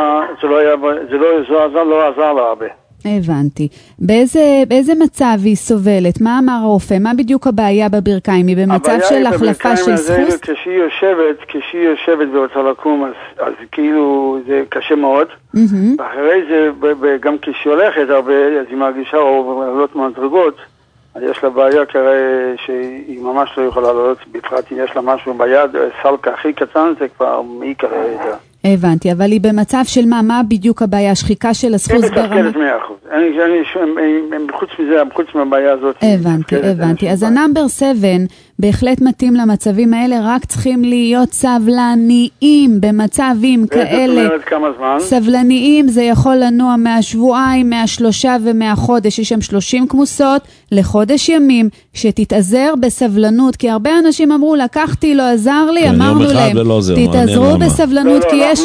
לא עזר לה הרבה. הבנתי. באיזה מצב היא סובלת? מה אמר הרופא? מה בדיוק הבעיה בברכיים? היא במצב של החלפה של סחוס? כשהיא יושבת ורוצה לקום, אז כאילו זה קשה מאוד. אחרי זה, גם כשהיא הולכת הרבה, אז היא מרגישה או לעלות מדרגות, אז יש לה בעיה כרי שהיא ממש לא יכולה לעלות, בפרט אם יש לה משהו ביד, סלקה הכי קטן, זה כבר מי כרי את זה. הבנתי, אבל היא במצב של מה בדיוק הבעיה? שחיקה של הסחוס ברמה? כן, מתפקדת 100%. חוץ מהבעיה הזאת. הבנתי. אז הנאמבר 7 בהחלט מתאים למצבים האלה, רק צריכים להיות סבלניים במצבים כאלה. זאת אומרת כמה זמן? סבלניים זה יכול לנוע מהשבועיים, מהשלושה ומהחודש, יש שם 30 כמוסות לחודש ימים, שתתעזר בסבלנות, כי הרבה אנשים אמרו, לקחתי, לא עזר לי, אמרנו להם, תתעזרו בסבלנות, כי יש,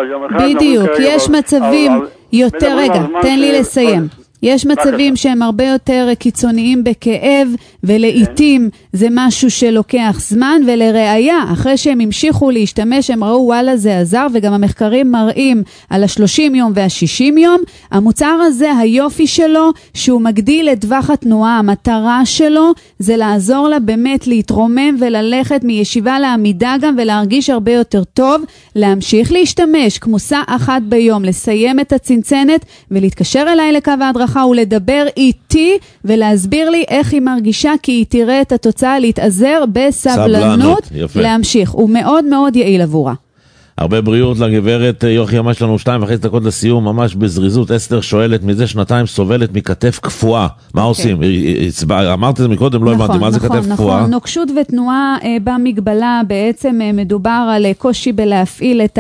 בדיוק, יש מצבים יותר, רגע, תן לי לסיים. יש מצבים שהם הרבה יותר קיצוניים בכאב, ולעיתים זה משהו שלוקח זמן, ולראיה, אחרי שהם המשיכו להשתמש, הם ראו וואלה זה עזר, וגם המחקרים מראים על ה-30 יום וה-60 יום, המוצר הזה, היופי שלו, שהוא מגדיל את טווח התנועה, המטרה שלו זה לעזור לה באמת להתרומם וללכת מישיבה לעמידה גם, ולהרגיש הרבה יותר טוב, להמשיך להשתמש, כמוסה אחת ביום, לסיים את הצנצנת, ולהתקשר אליי לקו ההדרכה, ולדבר איתי ולהסביר לי איך היא מרגישה, כי היא תראה את התוצאה, להתעזר בסבלנות, להמשיך. הוא מאוד מאוד יעיל עבורה. הרבה בריאות לגברת יוכי, ממש לנו 2.5 דקות לסיום, ממש בזריזות. אסתר שואלת, מזה שנתיים סובלת מכתף קפואה, מה עושים? אמרתי זה מקודם, לא הבנתי, מה זה כתף קפואה? נכון, נוקשות ותנועה במגבלה, בעצם מדובר על קושי בלהפעיל את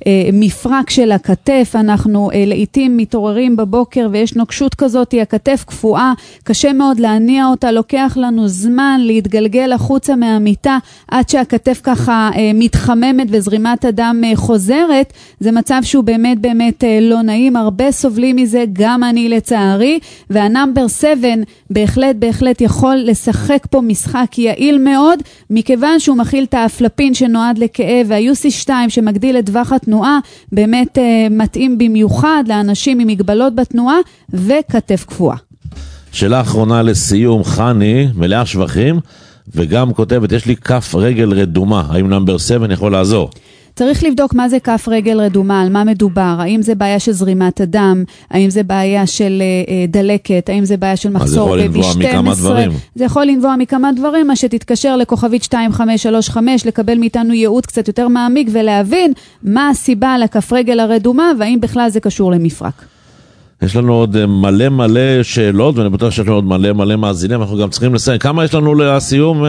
המפרק של הכתף, אנחנו לעתים מתעוררים בבוקר ויש נוקשות כזאת, הכתף קפואה, קשה מאוד להניע אותה, לוקח לנו זמן להתגלגל החוצה מהמיטה, עד שהכתף ככה מתחממת וזרימת הדם חוזרת, זה מצב שהוא באמת באמת לא נעים, הרבה סובלים מזה, גם אני לצערי, והנאמבר 7 בהחלט יכול לשחק פה משחק יעיל מאוד, מכיוון שהוא מכיל את האפלפין שנועד לכאב, וה-UC2 שמגדיל את טווח התנועה, באמת מתאים במיוחד לאנשים עם מגבלות בתנועה, וכתף קפואה. שאלה אחרונה לסיום, חני, מלאה שבחים, וגם כותבת, יש לי כף רגל רדומה, האם נאמבר 7 יכול לעזור? צריך לבדוק מה זה כף רגל רדומה, על מה מדובר, האם זה בעיה של זרימת הדם, האם זה בעיה של דלקת, האם זה בעיה של מחסור ב-B12, זה יכול לנבוע מכמה דברים, מה שתתקשר לכוכבית 2535, לקבל מאיתנו ייעוד קצת יותר מעמיק, ולהבין מה הסיבה לכף רגל הרדומה, והאם בכלל זה קשור למפרק. יש לנו עוד מלא שאלות, ואני בטוח שיש לנו עוד מלא מאזינים, אנחנו גם צריכים לסיים. כמה יש לנו לסיום?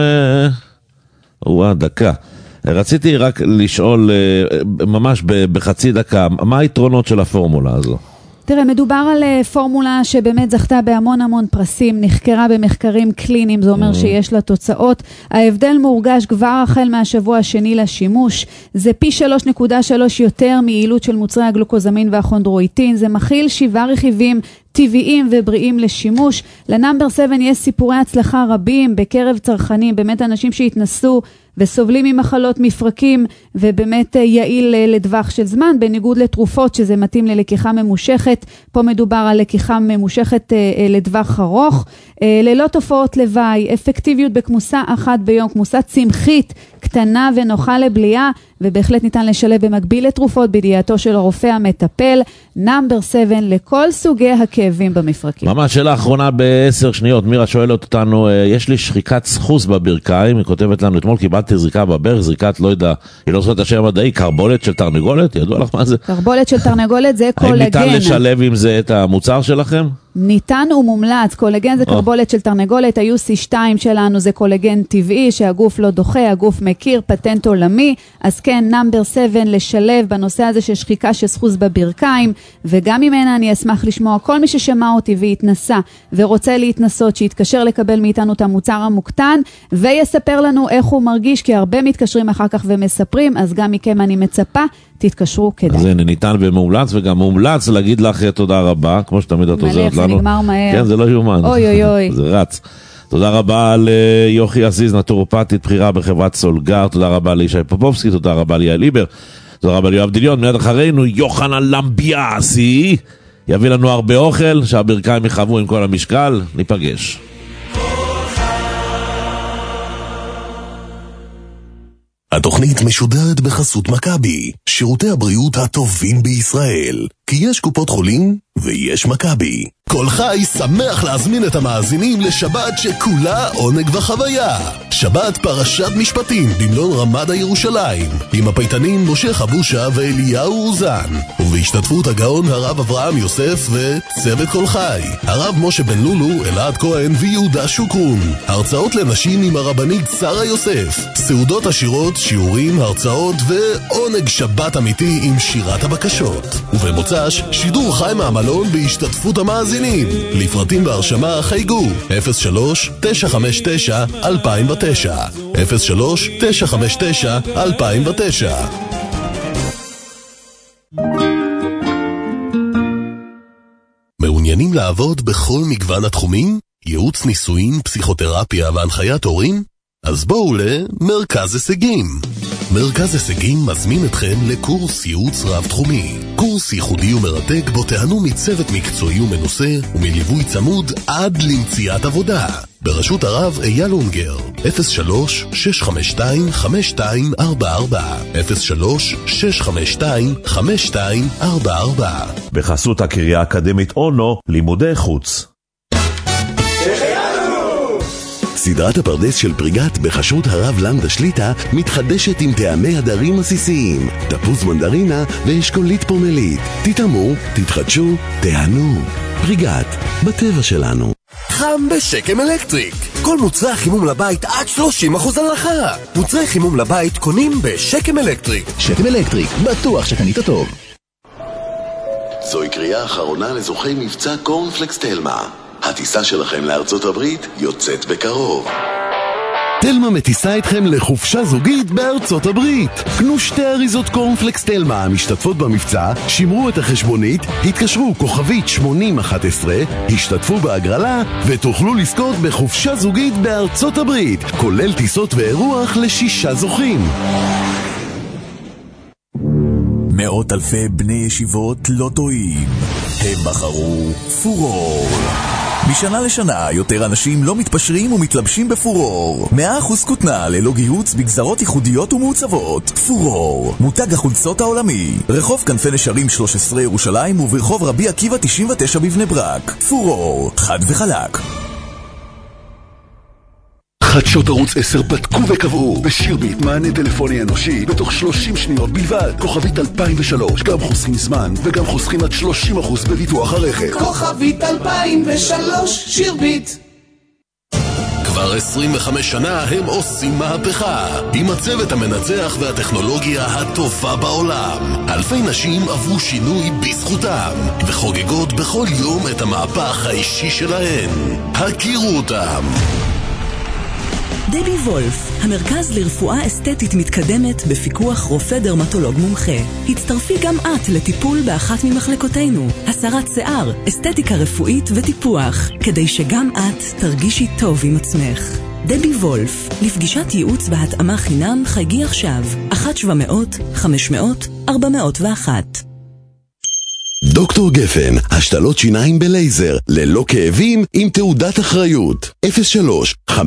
דקה. רציתי רק לשאול ממש בחצי דקה, מה היתרונות של הפורמולה הזו? תראה, מדובר על פורמולה שבאמת זכתה בהמון פרסים, נחקרה במחקרים קליניים, זה אומר שיש לה תוצאות. ההבדל מורגש כבר החל מהשבוע השני לשימוש, זה פי 3.3 יותר מיעילות של מוצרי הגלוקוזמין והחונדרואיטין, זה מכיל 7 רכיבים טבעיים ובריאים לשימוש. לנאמבר 7 יש סיפורי הצלחה רבים בקרב צרכנים, באמת אנשים שהתנסו וסובלים ממחלות מפרקים, ובאמת יעיל לדווח של זמן, בניגוד לתרופות שזה מתאים ללקיחה ממושכת. פה מדובר על לקיחה ממושכת לדווח ארוך, ללא תופעות לוואי, אפקטיביות בכמוסה אחת ביום, כמוסה צמחית, קטנה ונוחה לבליעה, ובהחלט ניתן לשלב במקביל לתרופות בידיעתו של הרופא המטפל. נאמבר 7 לכל סוגי הכאבים במפרקים. ממש שאלה אחרונה ב10 שניות, מירה שואלת אותנו, יש לי שחיקת סחוס בברכיים, היא כותבת לנו, אתמול קיבלתי זריקה בברך, זריקת לא יודע, היא לא זוכרת השם המדעי, קרבולת של תרנגולת, ידוע לך מה זה? קרבולת של תרנגולת זה קולגן. האם ניתן לשלב עם זה את המוצר שלכם? ניתן ומומלץ, קולגן זה קרבולת של תרנגולת, ה-UC2 שלנו זה קולגן טבעי שהגוף לא דוחה, הגוף מכיר, פטנט עולמי, אז כן, נאמבר 7 לשלב בנושא הזה של שחיקה של סחוס בברכיים, וגם ממנה אני אשמח לשמוע כל מי ששמע אותי והתנסה ורוצה להתנסות, שיתקשר לקבל מאיתנו את המוצר המוקטן, ויספר לנו איך הוא מרגיש, כי הרבה מתקשרים אחר כך ומספרים, אז גם מכם אני מצפה, תתקשרו כדאי. זה ניתן ומומלץ, וגם מומלץ להגיד לך תודה רבה, כמו שתמיד את עוזרת לנו. זה נגמר מהר. כן, זה לא יומן. אוי. זה רץ. תודה רבה ליוכי עזיז, נטורופטית, בחירה בחברת סולגר, תודה רבה לישי פופובסקי, תודה רבה ליעל ליבר. תודה רבה ליואב דיליון. מיד אחרינו יוחנן למביאסי יביא לנו הרבה אוכל, שהברכיים יחוו עם כל המשקל. ניפגש. התוכנית משודרת בחסות מכבי, שירותי הבריאות הטובים בישראל. כי יש קופות חולים ויש מכבי. כל חי שמח להזמין את המאזינים לשבת שכולה עונג וחוויה. שבת פרשת משפטים במלון רמדה ירושלים, עם הפייטנים משה חבושה ואליהו אוזן, ובהשתתפות הגאון הרב אברהם יוסף וצוות כל חי, הרב משה בן לולו, אלעד כהן ויהודה שוקרון. הרצאות לנשים עם הרבנית שרה יוסף, סעודות עשירות, שיעורים, הרצאות ועונג שבת אמיתי עם שירת הבקשות. ובמוצ"ש שידור חי מהמלון בהשתתפות המאזינים. לפרטים והרשמה חייגו 03-959-2009 03-959-2009. מעוניינים לעבוד בכל מגוון התחומים? ייעוץ נישואין, פסיכותרפיה והנחיית הורים? אז בואו למרכז הישגים. מרכז הישגים מזמין אתכם לקורס ייעוץ רב-תחומי. קורס ייחודי ומרתק בו תיהנו מצוות מקצועי ומנוסה ומליווי צמוד עד למציאת עבודה. בראשות הרב אייל אונגר. 03-652-5244 03-652-5244. בחסות הקריה האקדמית אונו, לימודי חוץ. סדרת הפרדס של פריגת בחשות הרב לנדה שליטה מתחדשת עם טעמי הדרים עסיסיים, תפוז מנדרינה ואשכולית פומלית. תטעמו, תתחדשו, תהנו. פריגת, בטבע שלנו. חם בשקם אלקטריק. כל מוצרי החימום לבית עד 30% הנחה. מוצרי חימום לבית קונים בשקם אלקטריק. שקם אלקטריק, בטוח שקנית טוב. זוהי קריאה אחרונה לזוכי מבצע קורנפלקס תלמה. הטיסה שלכם לארצות הברית יוצאת בקרוב. תלמה מטיסה אתכם לחופשה זוגית בארצות הברית. קנו 2 אריזות קורנפלקס תלמה המשתתפות במבצע, שמרו את החשבונית, התקשרו כוכבית 8011, השתתפו בהגרלה ותוכלו לזכות בחופשה זוגית בארצות הברית, כולל טיסות ואירוח ל6 זוכים. מאות אלפי בני ישיבות לא טועים. הם בחרו פורור. משנה לשנה יותר אנשים לא מתפשרים ומתלבשים בפורור. 100% כותנה ללא גיהוץ בגזרות ייחודיות ומעוצבות. פורור, מותג החולצות העולמי. רחוב כנפי נשרים 13 ירושלים וברחוב רבי עקיבא 99 בבני ברק. פורור, חד וחלק. חדשות ערוץ 10 בדקו וקבעו בשירביט מענה טלפוני אנושי בתוך 30 שניות בלבד. כוכבית 2003, גם חוסכים זמן וגם חוסכים עד 30% בביטוח הרכב. כוכבית 2003, שירביט. כבר 25 שנה הם עושים מהפכה עם הצוות המנצח והטכנולוגיה הטובה בעולם. אלפי נשים עברו שינוי בזכותם וחוגגות בכל יום את המהפך האישי שלהן. הכירו אותם. דבי וולף, המרכז לרפואה אסתטית מתקדמת בפיקוח רופא דרמטולוג מומחה. הצטרפי גם את לטיפול באחת ממחלקותינו. הסרת שיער, אסתטיקה רפואית וטיפוח, כדי שגם את תרגישי טוב עם עצמך. דבי וולף, לפגישת ייעוץ בהתאמה חינם חייגי עכשיו, 1-700-500-401. דוקטור גפן, השתלות שיניים בלייזר, ללא כאבים, עם תעודת אחריות. 03-570-7575.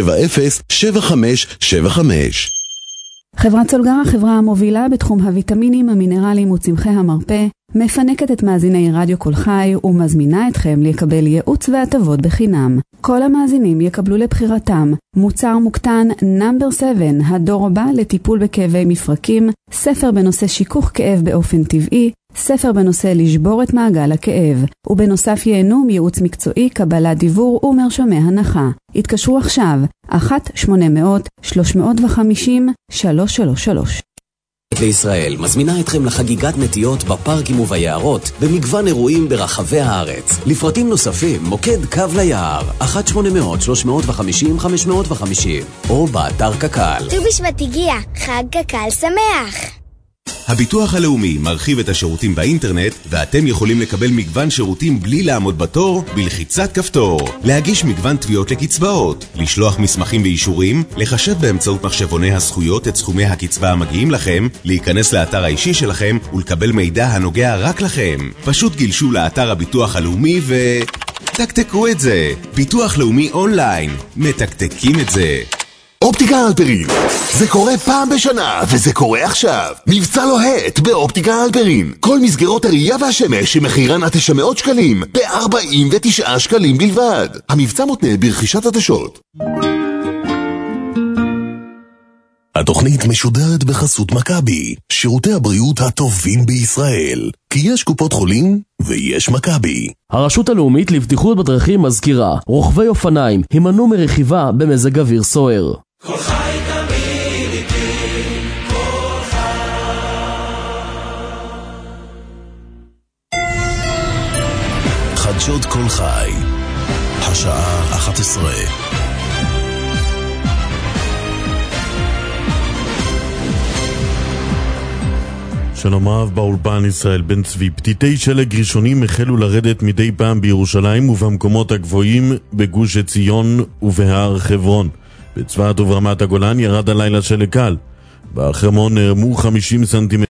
חברת סולגר, החברה המובילה בתחום הוויטמינים, המינרלים וצמחי המרפא, מפנקת את מאזיני רדיו כל חי ומזמינה אתכם לקבל ייעוץ והטבות בחינם. כל המאזינים יקבלו לבחירתם מוצר מוקטן נאמבר 7, הדור הבא לטיפול בכאבי מפרקים, ספר בנושא שיכוך כאב באופן טבעי, ספר בנושא לשבור את מעגל הכאב, ובנוסף ייהנו מייעוץ מקצועי, קבלת דיבור ומרשמי הנחה. התקשרו עכשיו, 1-800-350-333. לישראל מזמינה אתכם לחגיגת נטיות בפארקים וביערות במגוון אירועים ברחבי הארץ. לפרטים נוספים מוקד קו ליער 1-800-350-550 או באתר קק"ל. ט"ו בשבט הגיע, חג קק"ל שמח. הביטוח הלאומי מרחיב את השירותים באינטרנט, ואתם יכולים לקבל מגוון שירותים בלי לעמוד בתור, בלחיצת כפתור. להגיש מגוון תביעות לקצבאות, לשלוח מסמכים ואישורים, לחשב באמצעות מחשבוני הזכויות את סכומי הקצבה המגיעים לכם, להיכנס לאתר האישי שלכם ולקבל מידע הנוגע רק לכם. פשוט גלשו לאתר הביטוח הלאומי תקתקו את זה. ביטוח לאומי אונליין. מתקתקים את זה. אופטיקה הלפרין. זה קורה פעם בשנה, וזה קורה עכשיו. מבצע לוהט באופטיקה הלפרין. כל מסגרות הראייה והשמש שמחירן עד 900 שקלים, ב-49 שקלים בלבד. המבצע מותנה ברכישת עדשות. התוכנית משודרת בחסות מכבי, שירותי הבריאות הטובים בישראל. כי יש קופות חולים ויש מכבי. הרשות הלאומית לבטיחות בדרכים מזכירה, רוכבי אופניים הימנעו מרכיבה במזג אוויר סוער. כל חי תמיד איתי, כל חי. חדשות כל חי, השעה 11. שלום רב, באולפן ישראל בן צבי. פתיתי שלג ראשונים החלו לרדת מדי פעם בירושלים ובמקומות הגבוהים בגוש עציון ובהר חברון. בצפת וברמת הגולן ירד הלילה שלג קל. בחרמון נרמו 50 סנטימטר.